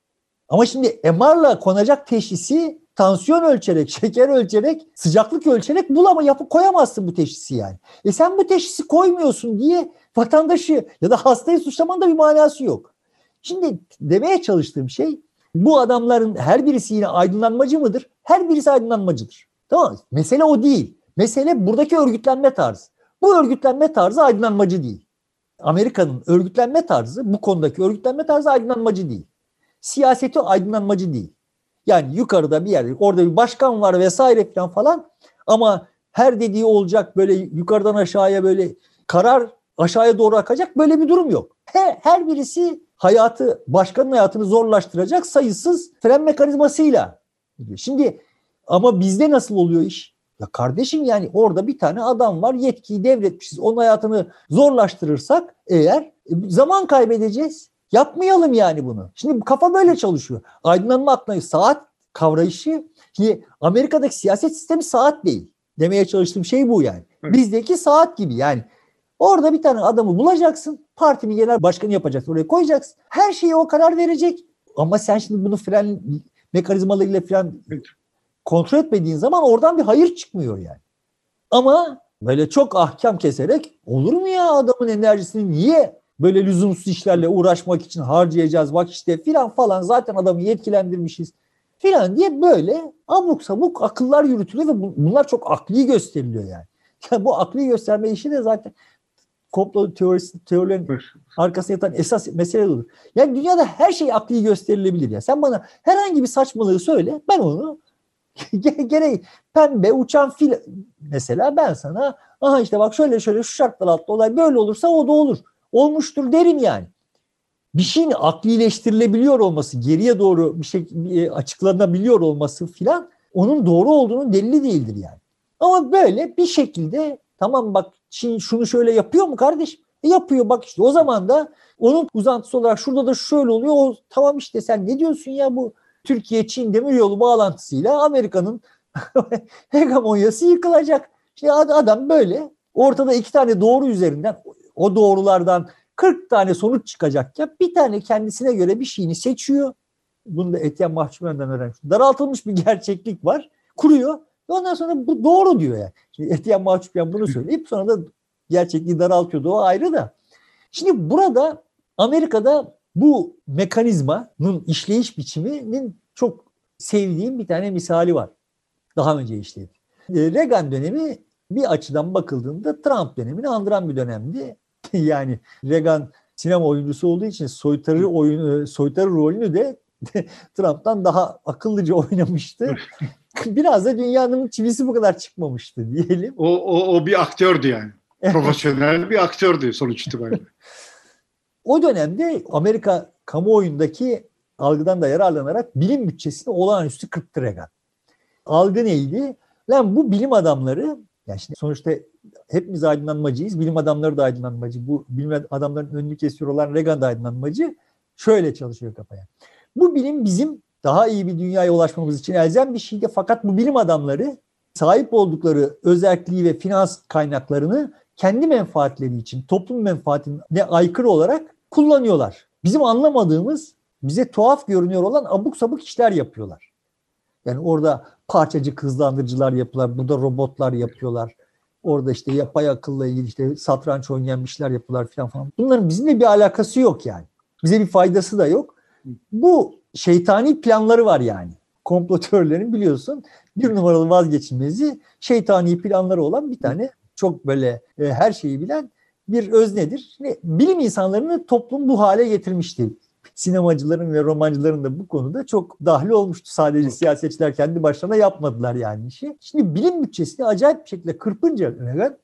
Ama şimdi M R'la konacak teşhisi tansiyon ölçerek, şeker ölçerek, sıcaklık ölçerek bulama yapıp koyamazsın bu teşhisi yani. E sen bu teşhisi koymuyorsun diye vatandaşı ya da hastayı suçlamanın da bir manası yok. Şimdi demeye çalıştığım şey, bu adamların her birisi yine aydınlanmacı mıdır? Her birisi aydınlanmacıdır. Tamam mı? Mesele o değil. Mesele buradaki örgütlenme tarzı. Bu örgütlenme tarzı aydınlanmacı değil. Amerika'nın örgütlenme tarzı, bu konudaki örgütlenme tarzı aydınlanmacı değil. Siyaseti aydınlanmacı değil. Yani yukarıda bir yerde, orada bir başkan var vesaire falan falan, ama her dediği olacak, böyle yukarıdan aşağıya böyle karar aşağıya doğru akacak, böyle bir durum yok. Her, her birisi hayatı, başkanın hayatını zorlaştıracak sayısız fren mekanizmasıyla. Şimdi ama bizde nasıl oluyor iş? Ya kardeşim, yani orada bir tane adam var, yetkiyi devretmişiz. Onun hayatını zorlaştırırsak eğer zaman kaybedeceğiz. Yapmayalım yani bunu. Şimdi kafa böyle çalışıyor. Aydınlanma aklına saat kavrayışı. Şimdi Amerika'daki siyaset sistemi saat değil. Demeye çalıştığım şey bu yani. Bizdeki saat gibi yani. Orada bir tane adamı bulacaksın. Partinin genel başkanı yapacaksın. Oraya koyacaksın. Her şeye o karar verecek. Ama sen şimdi bunu fren mekanizmalarıyla falan kontrol etmediğin zaman oradan bir hayır çıkmıyor yani. Ama böyle çok ahkam keserek, olur mu ya, adamın enerjisini niye böyle lüzumsuz işlerle uğraşmak için harcayacağız, bak işte filan falan, zaten adamı yetkilendirmişiz filan diye böyle abuk sabuk akıllar yürütülüyor ve bunlar çok akli gösteriliyor yani. Yani bu akli gösterme işi de zaten komplo teorisi, teorilerin arkasında yatan esas mesele olur. Yani dünyada her şey akli gösterilebilir ya. Sen bana herhangi bir saçmalığı söyle, ben onu gereği pembe uçan fil mesela, ben sana aha işte bak şöyle şöyle şu şartlar altında olay böyle olursa o da olur. Olmuştur derim yani. Bir şeyin aklileştirilebiliyor olması, geriye doğru bir şey açıklanabiliyor olması filan, onun doğru olduğunun delili değildir yani. Ama böyle bir şekilde, tamam bak Çin şunu şöyle yapıyor mu kardeşim? E yapıyor bak işte, o zaman da onun uzantısı olarak şurada da şöyle oluyor. O, tamam işte sen ne diyorsun ya, bu Türkiye-Çin demiryolu bağlantısıyla Amerika'nın hegemonyası yıkılacak. İşte adam böyle ortada iki tane doğru üzerinden O doğrulardan kırk tane sonuç çıkacakken bir tane kendisine göre bir şeyini seçiyor. Bunu da Etienne Mahçupyan'dan öğrenmiş. Daraltılmış bir gerçeklik var. Kuruyor. Ve ondan sonra bu doğru diyor yani. Şimdi Etienne Mahçupyan bunu söyleyip sonra da gerçekliği daraltıyordu. O ayrı da. Şimdi burada Amerika'da bu mekanizmanın işleyiş biçiminin çok sevdiğim bir tane misali var. Daha önce işledi. Reagan dönemi bir açıdan bakıldığında Trump dönemini andıran bir dönemdi. Yani Reagan sinema oyuncusu olduğu için soytarı oyunu, soytarı rolünü de Trump'tan daha akıllıca oynamıştı. Biraz da dünyanın çivisi bu kadar çıkmamıştı diyelim. O, o, o bir aktördü yani. Profesyonel bir aktördü sonuç itibariyle. O dönemde Amerika kamuoyundaki algıdan da yararlanarak bilim bütçesini olağanüstü kırptı Reagan. Algı neydi? Lan bu bilim adamları, yani şimdi sonuçta hepimiz aydınlanmacıyız. Bilim adamları da aydınlanmacı. Bu bilim adamlarının önünü kesiyor olan Reagan da aydınlanmacı. Şöyle çalışıyor kafaya. Bu bilim bizim daha iyi bir dünyaya ulaşmamız için elzem bir şeydi. Fakat bu bilim adamları sahip oldukları özelliği ve finans kaynaklarını kendi menfaatleri için, toplum menfaatine aykırı olarak kullanıyorlar. Bizim anlamadığımız, bize tuhaf görünüyor olan abuk sabuk işler yapıyorlar. Yani orada parçacık hızlandırıcılar yapıyorlar, burada robotlar yapıyorlar. Orada işte yapay akılla ilgili işte satranç oynayan işler yapıyorlar falan falan. Bunların bizimle bir alakası yok yani. Bize bir faydası da yok. Bu şeytani planları var yani. Komplotörlerin biliyorsun bir numaralı vazgeçilmezi şeytani planları olan bir tane çok böyle e, her şeyi bilen bir öznedir. Şimdi, bilim insanlarını toplum bu hale getirmişti. Sinemacıların ve romancıların da bu konuda çok dahil olmuştu. Sadece siyasetçiler kendi başlarına yapmadılar yani işi. Şimdi bilim bütçesini acayip bir şekilde kırpınca Reagan,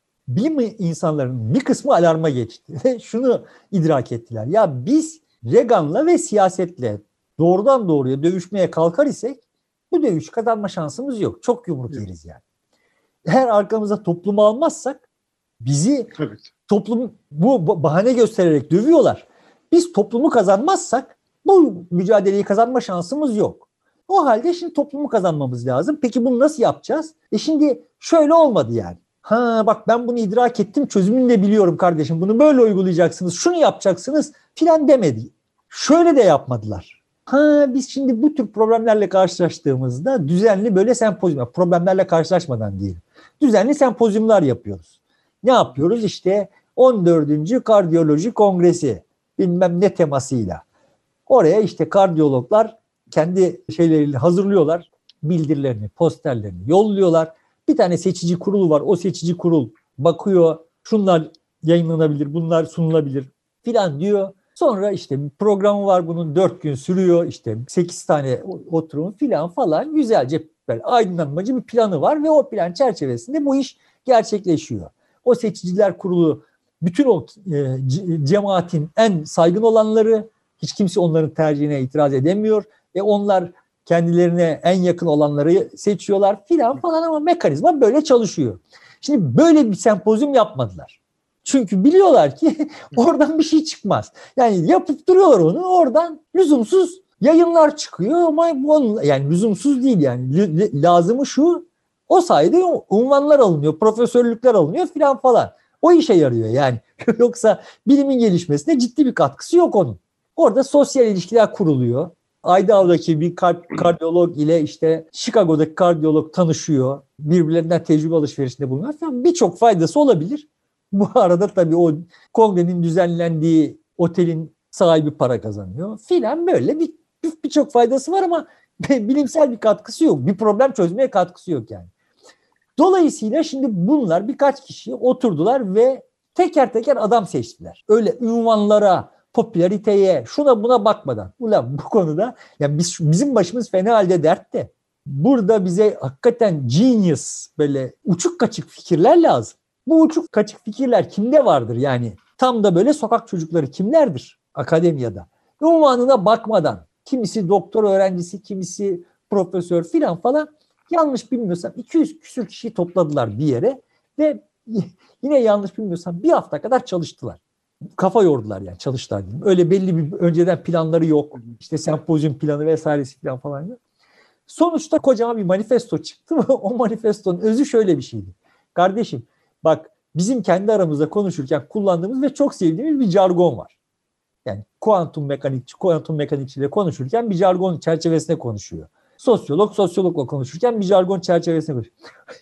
bilim insanlarının bir kısmı alarma geçti. Ve şunu idrak ettiler. Ya biz Reagan'la ve siyasetle doğrudan doğruya dövüşmeye kalkar isek bu dövüş kazanma şansımız yok. Çok yumruk yeriz yani. Eğer arkamıza toplumu almazsak bizi evet. toplum bu bahane göstererek dövüyorlar. Biz toplumu kazanmazsak bu mücadeleyi kazanma şansımız yok. O halde şimdi toplumu kazanmamız lazım. Peki bunu nasıl yapacağız? E şimdi şöyle olmadı yani. Ha bak ben bunu idrak ettim, çözümünü de biliyorum kardeşim. Bunu böyle uygulayacaksınız, şunu yapacaksınız filan demedi. Şöyle de yapmadılar. Ha biz şimdi bu tür problemlerle karşılaştığımızda düzenli böyle sempozyum, problemlerle karşılaşmadan diyelim. Düzenli sempozyumlar yapıyoruz. Ne yapıyoruz? İşte on dördüncü Kardiyoloji Kongresi bilmem ne temasıyla. Oraya işte kardiyologlar kendi şeyleriyle hazırlıyorlar. Bildirilerini, posterlerini yolluyorlar. Bir tane seçici kurulu var. O seçici kurul bakıyor. Şunlar yayınlanabilir, bunlar sunulabilir filan diyor. Sonra işte bir programı var bunun dört gün sürüyor. İşte sekiz tane oturum filan falan güzelce böyle aydınlanmacı bir planı var ve o plan çerçevesinde bu iş gerçekleşiyor. O seçiciler kurulu bütün o e, cemaatin en saygın olanları, hiç kimse onların tercihine itiraz edemiyor. E onlar kendilerine en yakın olanları seçiyorlar filan falan ama mekanizma böyle çalışıyor. Şimdi böyle bir sempozyum yapmadılar. Çünkü biliyorlar ki oradan bir şey çıkmaz. Yani yapıp duruyorlar onu, oradan lüzumsuz yayınlar çıkıyor ama onun, yani lüzumsuz değil yani. Lazımı şu, o sayede unvanlar alınıyor, profesörlükler alınıyor filan falan. O işe yarıyor yani. Yoksa bilimin gelişmesine ciddi bir katkısı yok onun. Orada sosyal ilişkiler kuruluyor. Idaho'daki bir kardiyolog ile işte Chicago'daki kardiyolog tanışıyor. Birbirlerinden tecrübe alışverişinde bulunuyor falan. Birçok faydası olabilir. Bu arada tabii o kongrenin düzenlendiği otelin sahibi para kazanıyor filan böyle bir birçok faydası var ama bilimsel bir katkısı yok. Bir problem çözmeye katkısı yok yani. Dolayısıyla şimdi bunlar birkaç kişi oturdular ve teker teker adam seçtiler. Öyle ünvanlara, popülariteye, şuna buna bakmadan. Ulan bu konuda yani biz, bizim başımız fena halde dertte. Burada bize hakikaten genius böyle uçuk kaçık fikirler lazım. Bu uçuk kaçık fikirler kimde vardır yani? Tam da böyle sokak çocukları kimlerdir akademiyada? Unvanına bakmadan kimisi doktor öğrencisi, kimisi profesör filan falan yanlış bilmiyorsam iki yüz küsür kişiyi topladılar bir yere ve yine yanlış bilmiyorsam bir hafta kadar çalıştılar. Kafa yordular yani çalıştılar diyeyim. Öyle belli bir önceden planları yok. İşte sempozyum planı vesairesi falan falan yok. Sonuçta kocaman bir manifesto çıktı. O manifestonun özü şöyle bir şeydi. Kardeşim bak bizim kendi aramızda konuşurken kullandığımız ve çok sevdiğimiz bir jargon var. Yani kuantum mekanikçi, kuantum mekanikçiyle konuşurken bir jargon çerçevesinde konuşuyor. Sosyolog, sosyologla konuşurken bir jargon çerçevesinde konuşuyor.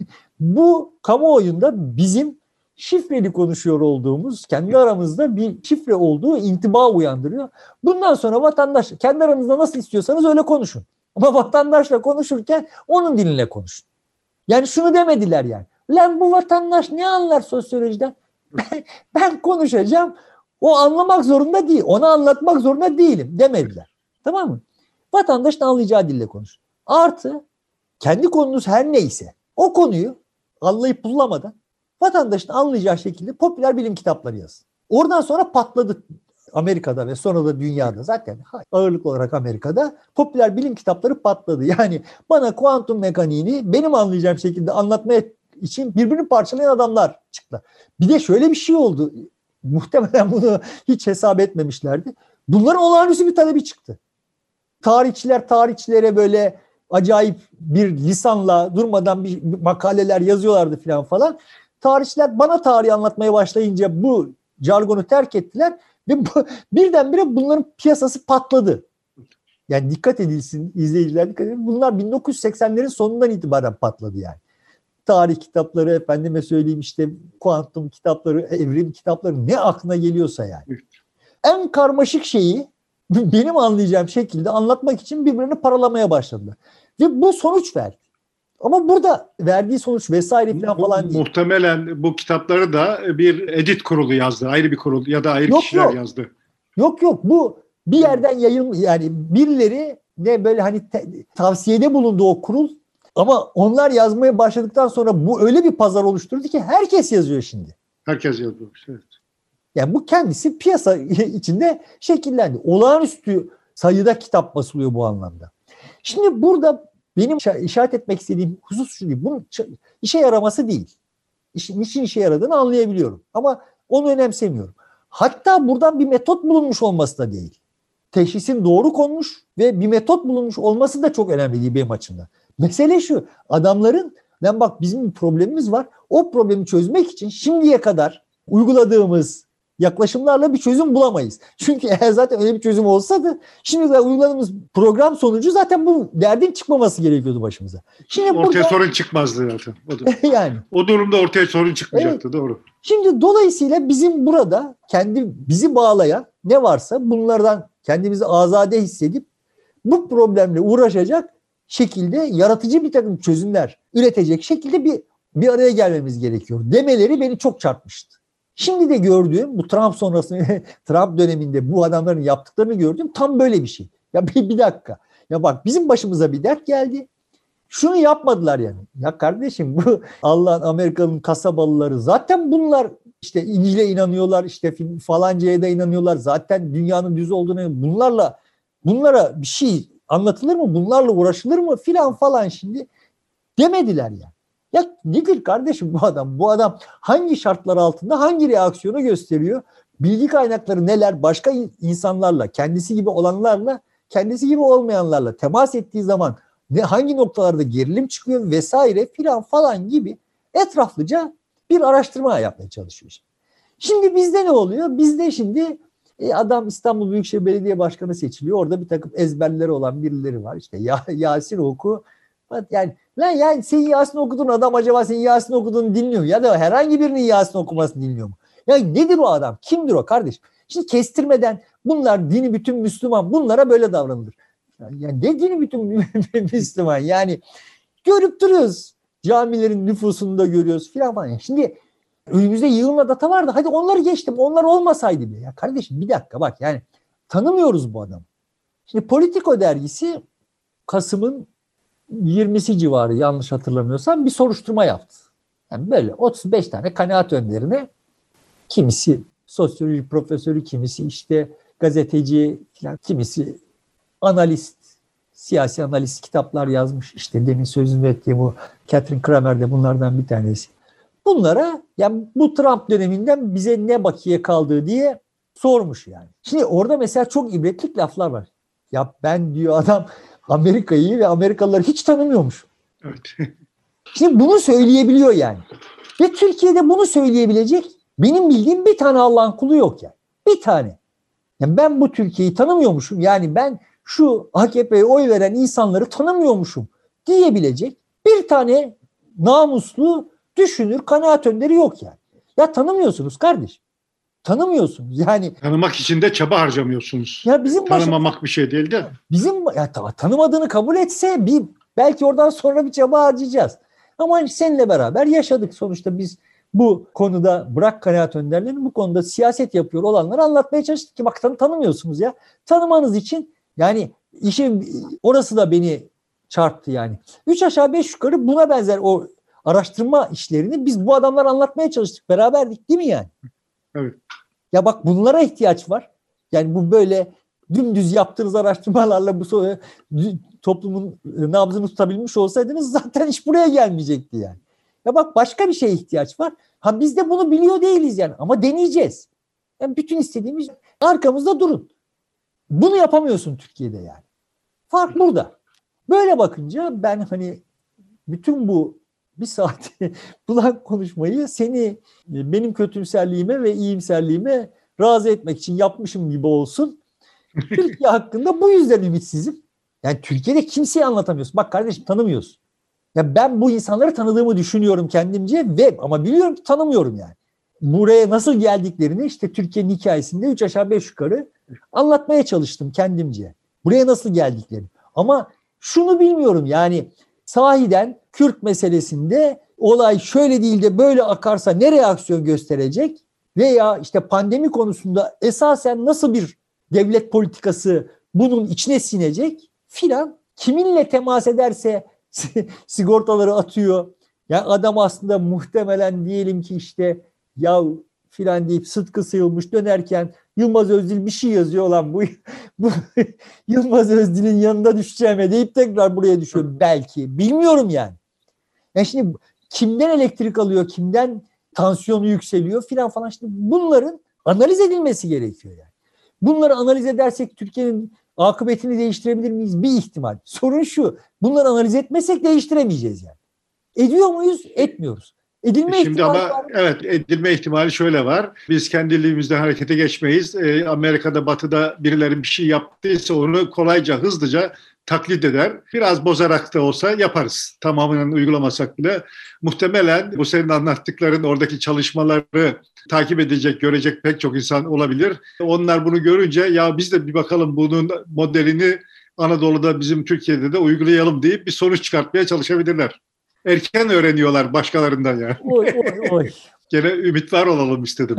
Bu kamuoyunda bizim şifreli konuşuyor olduğumuz, kendi aramızda bir şifre olduğu intiba uyandırıyor. Bundan sonra vatandaş, kendi aranızda nasıl istiyorsanız öyle konuşun. Ama vatandaşla konuşurken onun diline konuşun. Yani şunu demediler yani. Lan bu vatandaş ne anlar sosyolojiden? Ben, ben konuşacağım. O anlamak zorunda değil. Ona anlatmak zorunda değilim demediler. Tamam mı? Vatandaşın anlayacağı dille konuş. Artı kendi konunuz her neyse o konuyu anlayıp bulamadan vatandaşın anlayacağı şekilde popüler bilim kitapları yazın. Oradan sonra patladı Amerika'da ve sonra da dünyada, zaten ağırlıklı olarak Amerika'da popüler bilim kitapları patladı. Yani bana kuantum mekaniğini benim anlayacağım şekilde anlatmaya için birbirini parçalayan adamlar çıktı. Bir de şöyle bir şey oldu. Muhtemelen bunu hiç hesap etmemişlerdi. Bunların olağanüstü bir talebi çıktı. Tarihçiler tarihçilere böyle acayip bir lisanla durmadan bir makaleler yazıyorlardı falan falan. Tarihçiler bana tarihi anlatmaya başlayınca bu jargonu terk ettiler ve bu, birdenbire bunların piyasası patladı. Yani dikkat edilsin, izleyiciler dikkat edin. Bunlar bin dokuz yüz seksenlerin sonundan itibaren patladı yani. Tarih kitapları, efendime söyleyeyim işte kuantum kitapları, evrim kitapları, ne aklına geliyorsa yani. En karmaşık şeyi benim anlayacağım şekilde anlatmak için birbirini paralamaya başladılar. Ve bu sonuç verdi. Ama burada verdiği sonuç vesaire falan, falan değil. Muhtemelen bu kitapları da bir edit kurulu yazdı. Ayrı bir kurul ya da ayrı yok, kişiler yok. yazdı. Yok yok bu bir yerden yayın, yani birileri ne böyle hani te, tavsiyede bulundu o kurul. Ama onlar yazmaya başladıktan sonra bu öyle bir pazar oluşturdu ki herkes yazıyor şimdi. Herkes yazıyor. Evet. Yani bu kendisi piyasa içinde şekillendi. Olağanüstü sayıda kitap basılıyor bu anlamda. Şimdi burada benim işaret etmek istediğim husus şu değil. Bunun işe yaraması değil. İşin, niçin işe yaradığını anlayabiliyorum. Ama onu önemsemiyorum. Hatta buradan bir metot bulunmuş olması da değil. Teşhisin doğru konmuş ve bir metot bulunmuş olması da çok önemli değil benim açımdan. Mesele şu, adamların, lan bak bizim bir problemimiz var, o problemi çözmek için şimdiye kadar uyguladığımız yaklaşımlarla bir çözüm bulamayız. Çünkü eğer zaten öyle bir çözüm olsaydı şimdi de uyguladığımız program sonucu zaten bu derdin çıkmaması gerekiyordu başımıza. Şimdi ortaya burada, sorun çıkmazdı zaten. O, yani. O durumda ortaya sorun çıkmayacaktı, evet. Doğru. Şimdi dolayısıyla bizim burada kendi bizi bağlayan ne varsa bunlardan kendimizi azade hissedip bu problemle uğraşacak şekilde yaratıcı bir takım çözümler üretecek şekilde bir bir araya gelmemiz gerekiyor demeleri beni çok çarpmıştı. Şimdi de gördüğüm bu Trump sonrası Trump döneminde bu adamların yaptıklarını gördüğüm tam böyle bir şey. Ya bir, bir dakika. Ya bak bizim başımıza bir dert geldi. Şunu yapmadılar yani. Ya kardeşim bu Allah'ın Amerika'nın kasabalıları zaten bunlar işte İncil'e inanıyorlar, işte falancaya da inanıyorlar. Zaten dünyanın düz olduğunu, bunlarla bunlara bir şey anlatılır mı? Bunlarla uğraşılır mı? Filan falan şimdi demediler ya. Ya nedir kardeşim bu adam? Bu adam hangi şartlar altında hangi reaksiyonu gösteriyor? Bilgi kaynakları neler? Başka insanlarla, kendisi gibi olanlarla, kendisi gibi olmayanlarla temas ettiği zaman ne, hangi noktalarda gerilim çıkıyor vesaire filan falan gibi etraflıca bir araştırma yapmaya çalışıyor. Şimdi bizde ne oluyor? Bizde şimdi e, adam İstanbul Büyükşehir Belediye Başkanı seçiliyor. Orada bir takım ezberleri olan birileri var. İşte ya, Yasin oku. Yani lan yani senin Yasin okuduğun adam acaba senin Yasin okuduğunu dinliyor mu? Ya da herhangi birinin Yasin okumasını dinliyor mu? Yani nedir o adam? Kimdir o kardeşim? Şimdi kestirmeden bunlar dini bütün Müslüman, bunlara böyle davranılır. Yani ne dini bütün Müslüman? Yani görüp duruyoruz. Camilerin nüfusunu da görüyoruz filan falan. Şimdi önümüzde yığınla data vardı. Hadi onları geçtim. Onlar olmasaydı bile. Ya kardeşim bir dakika bak yani tanımıyoruz bu adamı. Şimdi Politico dergisi Kasım'ın yirmisi civarı yanlış hatırlamıyorsam bir soruşturma yaptı. Yani böyle otuz beş tane kanaat önderine, kimisi sosyoloji profesörü, kimisi işte gazeteci falan, kimisi analist, siyasi analist kitaplar yazmış. İşte demin sözünü ettiğim bu Catherine Kramer de bunlardan bir tanesi. Bunlara yani bu Trump döneminden bize ne bakiye kaldığı diye sormuş yani. Şimdi orada mesela çok ibretlik laflar var. Ya ben diyor adam Amerika'yı ve Amerikalıları hiç tanımıyormuş. Evet. Şimdi bunu söyleyebiliyor yani. Ve Türkiye'de bunu söyleyebilecek benim bildiğim bir tane Allah'ın kulu yok yani. Bir tane. Yani ben bu Türkiye'yi tanımıyormuşum. Yani ben şu A K P'ye oy veren insanları tanımıyormuşum diyebilecek bir tane namuslu, düşünür, kanaat önderi yok yani. Ya tanımıyorsunuz kardeşim. Tanımıyorsunuz. Yani tanımak için de çaba harcamıyorsunuz. Ya bizim tanımamak başımız, bir şey değil de. Bizim ya tanımadığını kabul etse bir belki oradan sonra bir çaba harcayacağız. Ama seninle beraber yaşadık sonuçta biz bu konuda bırak kanaat önderlerini bu konuda siyaset yapıyor olanları anlatmaya çalıştık ki bak tan tanımıyorsunuz ya. Tanımanız için yani işin orası da beni çarptı yani. Üç aşağı beş yukarı buna benzer o araştırma işlerini biz bu adamlar anlatmaya çalıştık. Beraberdik değil mi yani? Evet. Ya bak bunlara ihtiyaç var. Yani bu böyle dümdüz yaptığınız araştırmalarla bu toplumun nabzını tutabilmiş olsaydınız zaten iş buraya gelmeyecekti yani. Ya bak başka bir şeye ihtiyaç var. Ha biz de bunu biliyor değiliz yani ama deneyeceğiz. Yani bütün istediğimiz arkamızda durun. Bunu yapamıyorsun Türkiye'de yani. Fark burada. Böyle bakınca ben hani bütün bu bir saati bulan konuşmayı seni benim kötümserliğime ve iyimserliğime razı etmek için yapmışım gibi olsun. Türkiye hakkında bu yüzden ümitsizim. Yani Türkiye'de kimseyi anlatamıyorsun. Bak kardeşim tanımıyorsun. Ya ben bu insanları tanıdığımı düşünüyorum kendimce ve ama biliyorum ki tanımıyorum yani. Buraya nasıl geldiklerini işte Türkiye'nin hikayesinde üç aşağı beş yukarı anlatmaya çalıştım kendimce. Buraya nasıl geldiklerini. Ama şunu bilmiyorum yani sahiden Kürt meselesinde olay şöyle değil de böyle akarsa ne reaksiyon gösterecek veya işte pandemi konusunda esasen nasıl bir devlet politikası bunun içine sinecek filan kiminle temas ederse sigortaları atıyor. Yani adam aslında muhtemelen diyelim ki işte ya filan deyip Sıtkı Sıyılmış dönerken Yılmaz Özdil bir şey yazıyor lan bu, bu Yılmaz Özdil'in yanında düşeceğime deyip tekrar buraya düşüyor belki. Bilmiyorum yani. Yani şimdi kimden elektrik alıyor, kimden tansiyonu yükseliyor filan falan işte bunların analiz edilmesi gerekiyor yani. Bunları analiz edersek Türkiye'nin akıbetini değiştirebilir miyiz? Bir ihtimal. Sorun şu. Bunları analiz etmesek değiştiremeyeceğiz yani. Ediyor muyuz? Etmiyoruz. Edilme Şimdi ihtimali ama var. evet edilme ihtimali şöyle var. Biz kendiliğimizden harekete geçmeyiz. Ee, Amerika'da Batı'da birileri bir şey yaptıysa onu kolayca, hızlıca taklit eder. Biraz bozarak da olsa yaparız. Tamamen uygulamasak bile. Muhtemelen bu senin anlattıkların oradaki çalışmaları takip edecek, görecek pek çok insan olabilir. Onlar bunu görünce ya biz de bir bakalım bunun modelini Anadolu'da bizim Türkiye'de de uygulayalım deyip bir sonuç çıkartmaya çalışabilirler. Erken öğreniyorlar başkalarından ya. Oy oy oy. Gene ümitvar olalım istedim.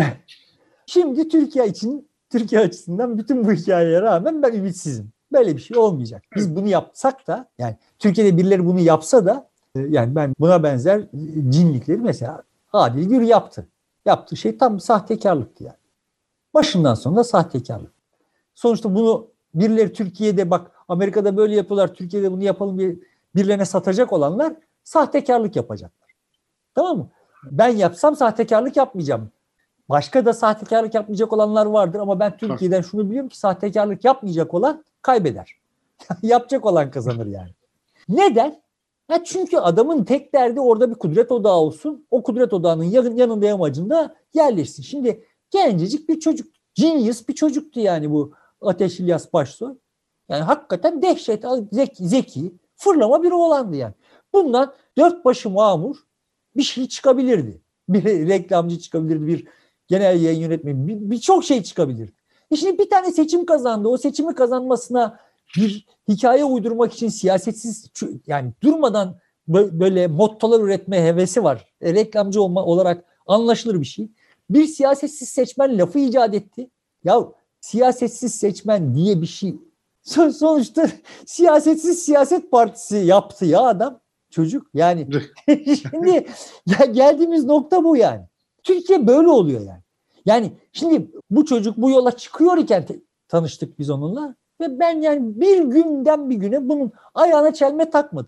Şimdi Türkiye için, Türkiye açısından bütün bu hikayeye rağmen ben ümitsizim. Böyle bir şey olmayacak. Biz bunu yapsak da yani Türkiye'de birileri bunu yapsa da yani ben buna benzer cinlikleri mesela Adil Gür yaptı. Yaptığı şey tam sahtekarlıktı yani. Başından sonuna sahtekarlık. Sonuçta bunu birileri Türkiye'de bak Amerika'da böyle yapıyorlar, Türkiye'de bunu yapalım diye birilerine satacak olanlar sahtekarlık yapacaklar. Tamam mı? Ben yapsam sahtekarlık yapmayacağım. Başka da sahtekarlık yapmayacak olanlar vardır ama ben Türkiye'den şunu biliyorum ki sahtekarlık yapmayacak olan kaybeder. Yapacak olan kazanır yani. Neden? Ya çünkü adamın tek derdi orada bir kudret odağı olsun. O kudret odağının yanında yamacında yerleşsin. Şimdi gencecik bir çocuk. Genius bir çocuktu yani bu Ateş İlyas Başsoy. Yani hakikaten dehşet, zeki, zeki fırlama bir oğlandı yani. Bundan dört başı mamur bir şey çıkabilirdi. Bir reklamcı çıkabilirdi, bir genel yayın yönetmeni, birçok bir şey çıkabilirdi. E şimdi bir tane seçim kazandı. O seçimi kazanmasına bir hikaye uydurmak için siyasetsiz yani durmadan böyle mottolar üretme hevesi var. E, reklamcı olma olarak anlaşılır bir şey. Bir siyasetsiz seçmen lafı icat etti. Ya siyasetsiz seçmen diye bir şey sonuçta siyasetsiz siyaset partisi yaptı ya adam. Çocuk yani şimdi ya geldiğimiz nokta bu yani. Türkiye böyle oluyor yani. Yani şimdi bu çocuk bu yola çıkıyor iken tanıştık biz onunla ve ben yani bir günden bir güne bunun ayağına çelme takmadım.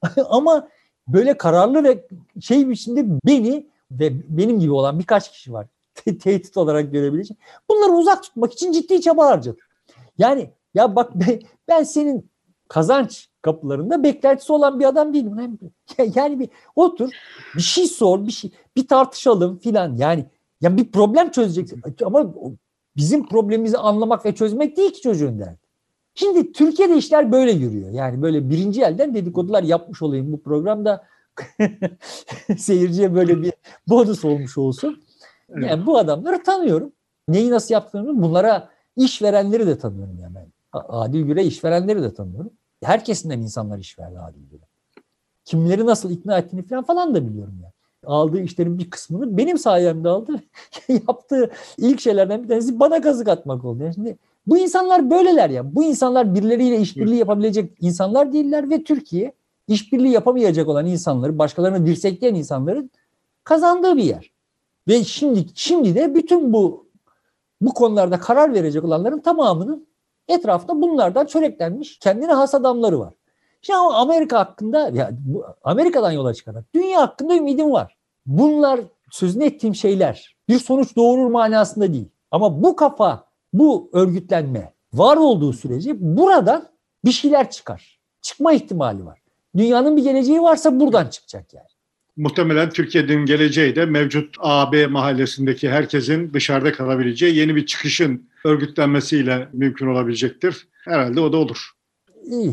Ama böyle kararlı ve şey biçimde beni ve benim gibi olan birkaç kişi var. Te- tehdit olarak görebilecek. Bunları uzak tutmak için ciddi çaba harcadım. Yani ya bak ben senin kazanç kapılarında beklentisi olan bir adam değilim. Yani bir otur, bir şey sor, bir şey. bir tartışalım filan. Yani ya bir problem çözeceksin ama bizim problemimizi anlamak ve çözmek değil ki çocuğun derdi. Şimdi Türkiye'de işler böyle yürüyor. Yani böyle birinci elden dedikodular yapmış olayım bu programda. Seyirciye böyle bir bonus olmuş olsun. Yani evet. Bu adamları tanıyorum. Neyi nasıl yaptığını, bunlara iş verenleri de tanıyorum yani ben. Adil Güre işverenleri de tanıyorum. Herkesinden insanlar iş verdi Adil Güre. Kimleri nasıl ikna ettiğini falan falan da biliyorum yani. Aldığı işlerin bir kısmını benim sayemde aldı. Yaptığı ilk şeylerden bir tanesi bana kazık atmak oldu. Yani şimdi bu insanlar böyleler ya. Bu insanlar birileriyle işbirliği yapabilecek insanlar değiller ve Türkiye işbirliği yapamayacak olan insanları, başkalarını dirsekleyen insanların kazandığı bir yer. Ve şimdi şimdi de bütün bu bu konularda karar verecek olanların tamamının etrafta bunlardan çöreklenmiş kendine has adamları var. Şimdi ama Amerika hakkında, ya Amerika'dan yola çıkarak dünya hakkında ümidim var. Bunlar sözünü ettiğim şeyler bir sonuç doğurur manasında değil. Ama bu kafa, bu örgütlenme var olduğu sürece buradan bir şeyler çıkar. Çıkma ihtimali var. Dünyanın bir geleceği varsa buradan çıkacak yani. Muhtemelen Türkiye'nin geleceği de mevcut A B mahallesindeki herkesin dışarıda kalabileceği yeni bir çıkışın örgütlenmesiyle mümkün olabilecektir. Herhalde o da olur. İyi.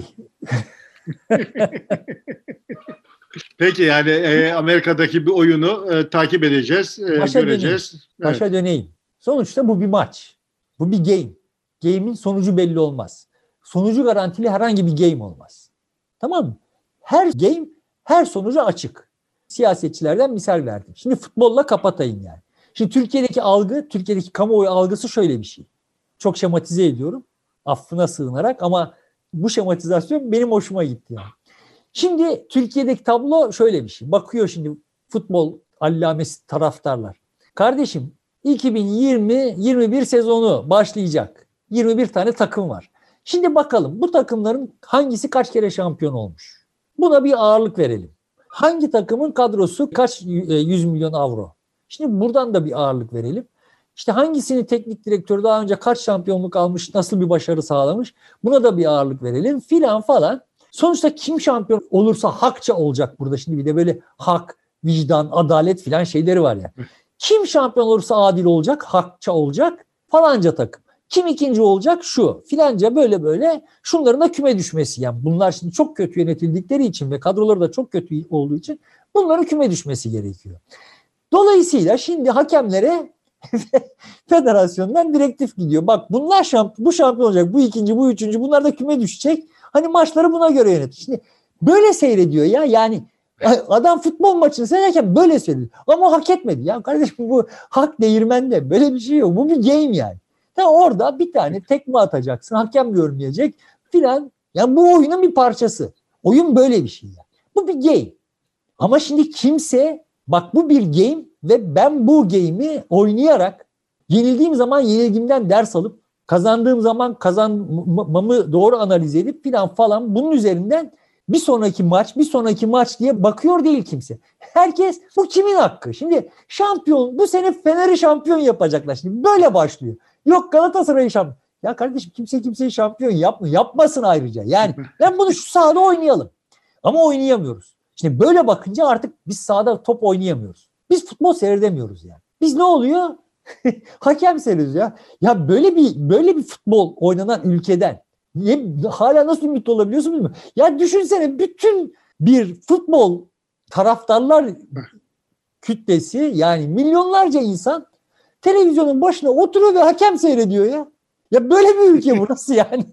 Peki yani e, Amerika'daki bir oyunu e, takip edeceğiz, e, Başa göreceğiz. Döneyim. Başa evet. döneyim. Sonuçta bu bir maç. Bu bir game. Game'in sonucu belli olmaz. Sonucu garantili herhangi bir game olmaz. Tamam mı? Her game her sonuca açık. Siyasetçilerden misal verdim. Şimdi futbolla kapatayım yani. Şimdi Türkiye'deki algı, Türkiye'deki kamuoyu algısı şöyle bir şey. Çok şematize ediyorum. Affına sığınarak ama bu şematizasyon benim hoşuma gitti yani. Şimdi Türkiye'deki tablo şöyle bir şey. Bakıyor şimdi futbol allamesi taraftarlar. Kardeşim iki bin yirmi yirmi bir sezonu başlayacak. yirmi bir tane takım var. Şimdi bakalım bu takımların hangisi kaç kere şampiyon olmuş? Buna bir ağırlık verelim. Hangi takımın kadrosu kaç yüz milyon avro? Şimdi buradan da bir ağırlık verelim. İşte hangisinin teknik direktörü daha önce kaç şampiyonluk almış, nasıl bir başarı sağlamış? Buna da bir ağırlık verelim filan falan. Sonuçta kim şampiyon olursa hakça olacak burada. Şimdi bir de böyle hak, vicdan, adalet filan şeyleri var ya. Kim şampiyon olursa adil olacak, hakça olacak falanca takım. Kim ikinci olacak şu filanca böyle böyle şunların da küme düşmesi. Yani bunlar şimdi çok kötü yönetildikleri için ve kadroları da çok kötü olduğu için bunların küme düşmesi gerekiyor. Dolayısıyla şimdi hakemlere federasyondan direktif gidiyor. Bak bunlar şampiyon, bu şampiyon olacak, bu ikinci, bu üçüncü, bunlar da küme düşecek. Hani maçları buna göre yönetir. Şimdi böyle seyrediyor ya yani adam futbol maçını seyrederken böyle seyrediyor. Ama hak etmedi. Ya kardeşim bu hak değirmende böyle bir şey yok. Bu bir game yani. Ya orada bir tane tekme atacaksın. Hakem görmeyecek filan. Yani bu oyunun bir parçası. Oyun böyle bir şey yani. Bu bir game. Ama şimdi kimse bak bu bir game ve ben bu game'i oynayarak yenildiğim zaman yenildiğimden ders alıp kazandığım zaman kazanmamı doğru analiz edip filan falan bunun üzerinden bir sonraki maç bir sonraki maç diye bakıyor değil kimse. Herkes bu kimin hakkı? Şimdi şampiyon bu sene Fener'i şampiyon yapacaklar. Şimdi böyle başlıyor. Yok Galatasaray'ı şampiyon. Ya kardeşim kimse kimseyi şampiyon yapmıyor. Yapmasın ayrıca. Yani ben bunu şu sahada oynayalım. Ama oynayamıyoruz. Şimdi böyle bakınca artık biz sahada top oynayamıyoruz. Biz futbol seyredemiyoruz yani. Biz ne oluyor? Hakem seyrediyoruz ya. Ya böyle bir böyle bir futbol oynanan ülkeden niye, hala nasıl ümit olabiliyorsun bilmiyorum. Ya düşünsene bütün bir futbol taraftarlar kütlesi yani milyonlarca insan televizyonun başına oturuyor ve hakem seyrediyor ya. Ya böyle bir ülke burası yani.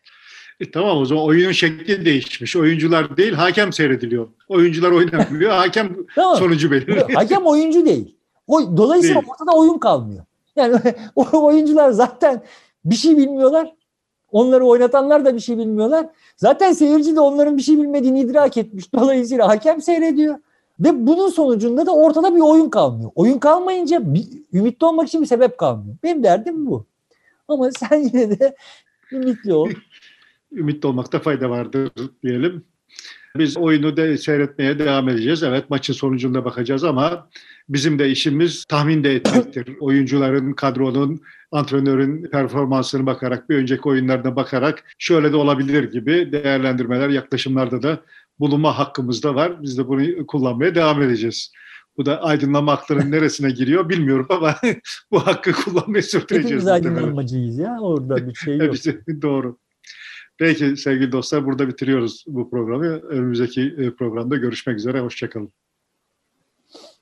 E, tamam o zaman oyunun şekli değişmiş. Oyuncular değil hakem seyrediliyor. Oyuncular oynamıyor. Hakem tamam. Sonucu belirliyor. Hakem oyuncu değil. O, dolayısıyla değil. Ortada oyun kalmıyor. Yani o oyuncular zaten bir şey bilmiyorlar. Onları oynatanlar da bir şey bilmiyorlar. Zaten seyirci de onların bir şey bilmediğini idrak etmiş. Dolayısıyla hakem seyrediyor. Ve bunun sonucunda da ortada bir oyun kalmıyor. Oyun kalmayınca bir, ümitli olmak için bir sebep kalmıyor. Benim derdim bu. Ama sen yine de ümitli ol. Ümitli olmakta fayda vardır diyelim. Biz oyunu da seyretmeye devam edeceğiz. Evet maçın sonucunda bakacağız ama bizim de işimiz tahmin de etmektir. Oyuncuların, kadronun, antrenörün performansını bakarak, bir önceki oyunlarına bakarak şöyle de olabilir gibi değerlendirmeler, yaklaşımlarda da bulunma hakkımız da var. Biz de bunu kullanmaya devam edeceğiz. Bu da aydınlanma aklının neresine giriyor bilmiyorum ama bu hakkı kullanmayı sürdüreceğiz. Hepimiz aydınlanmacıyız ya. Orada bir şey yok. Hepsi doğru. Peki sevgili dostlar, burada bitiriyoruz bu programı. Önümüzdeki programda görüşmek üzere. Hoşça kalın.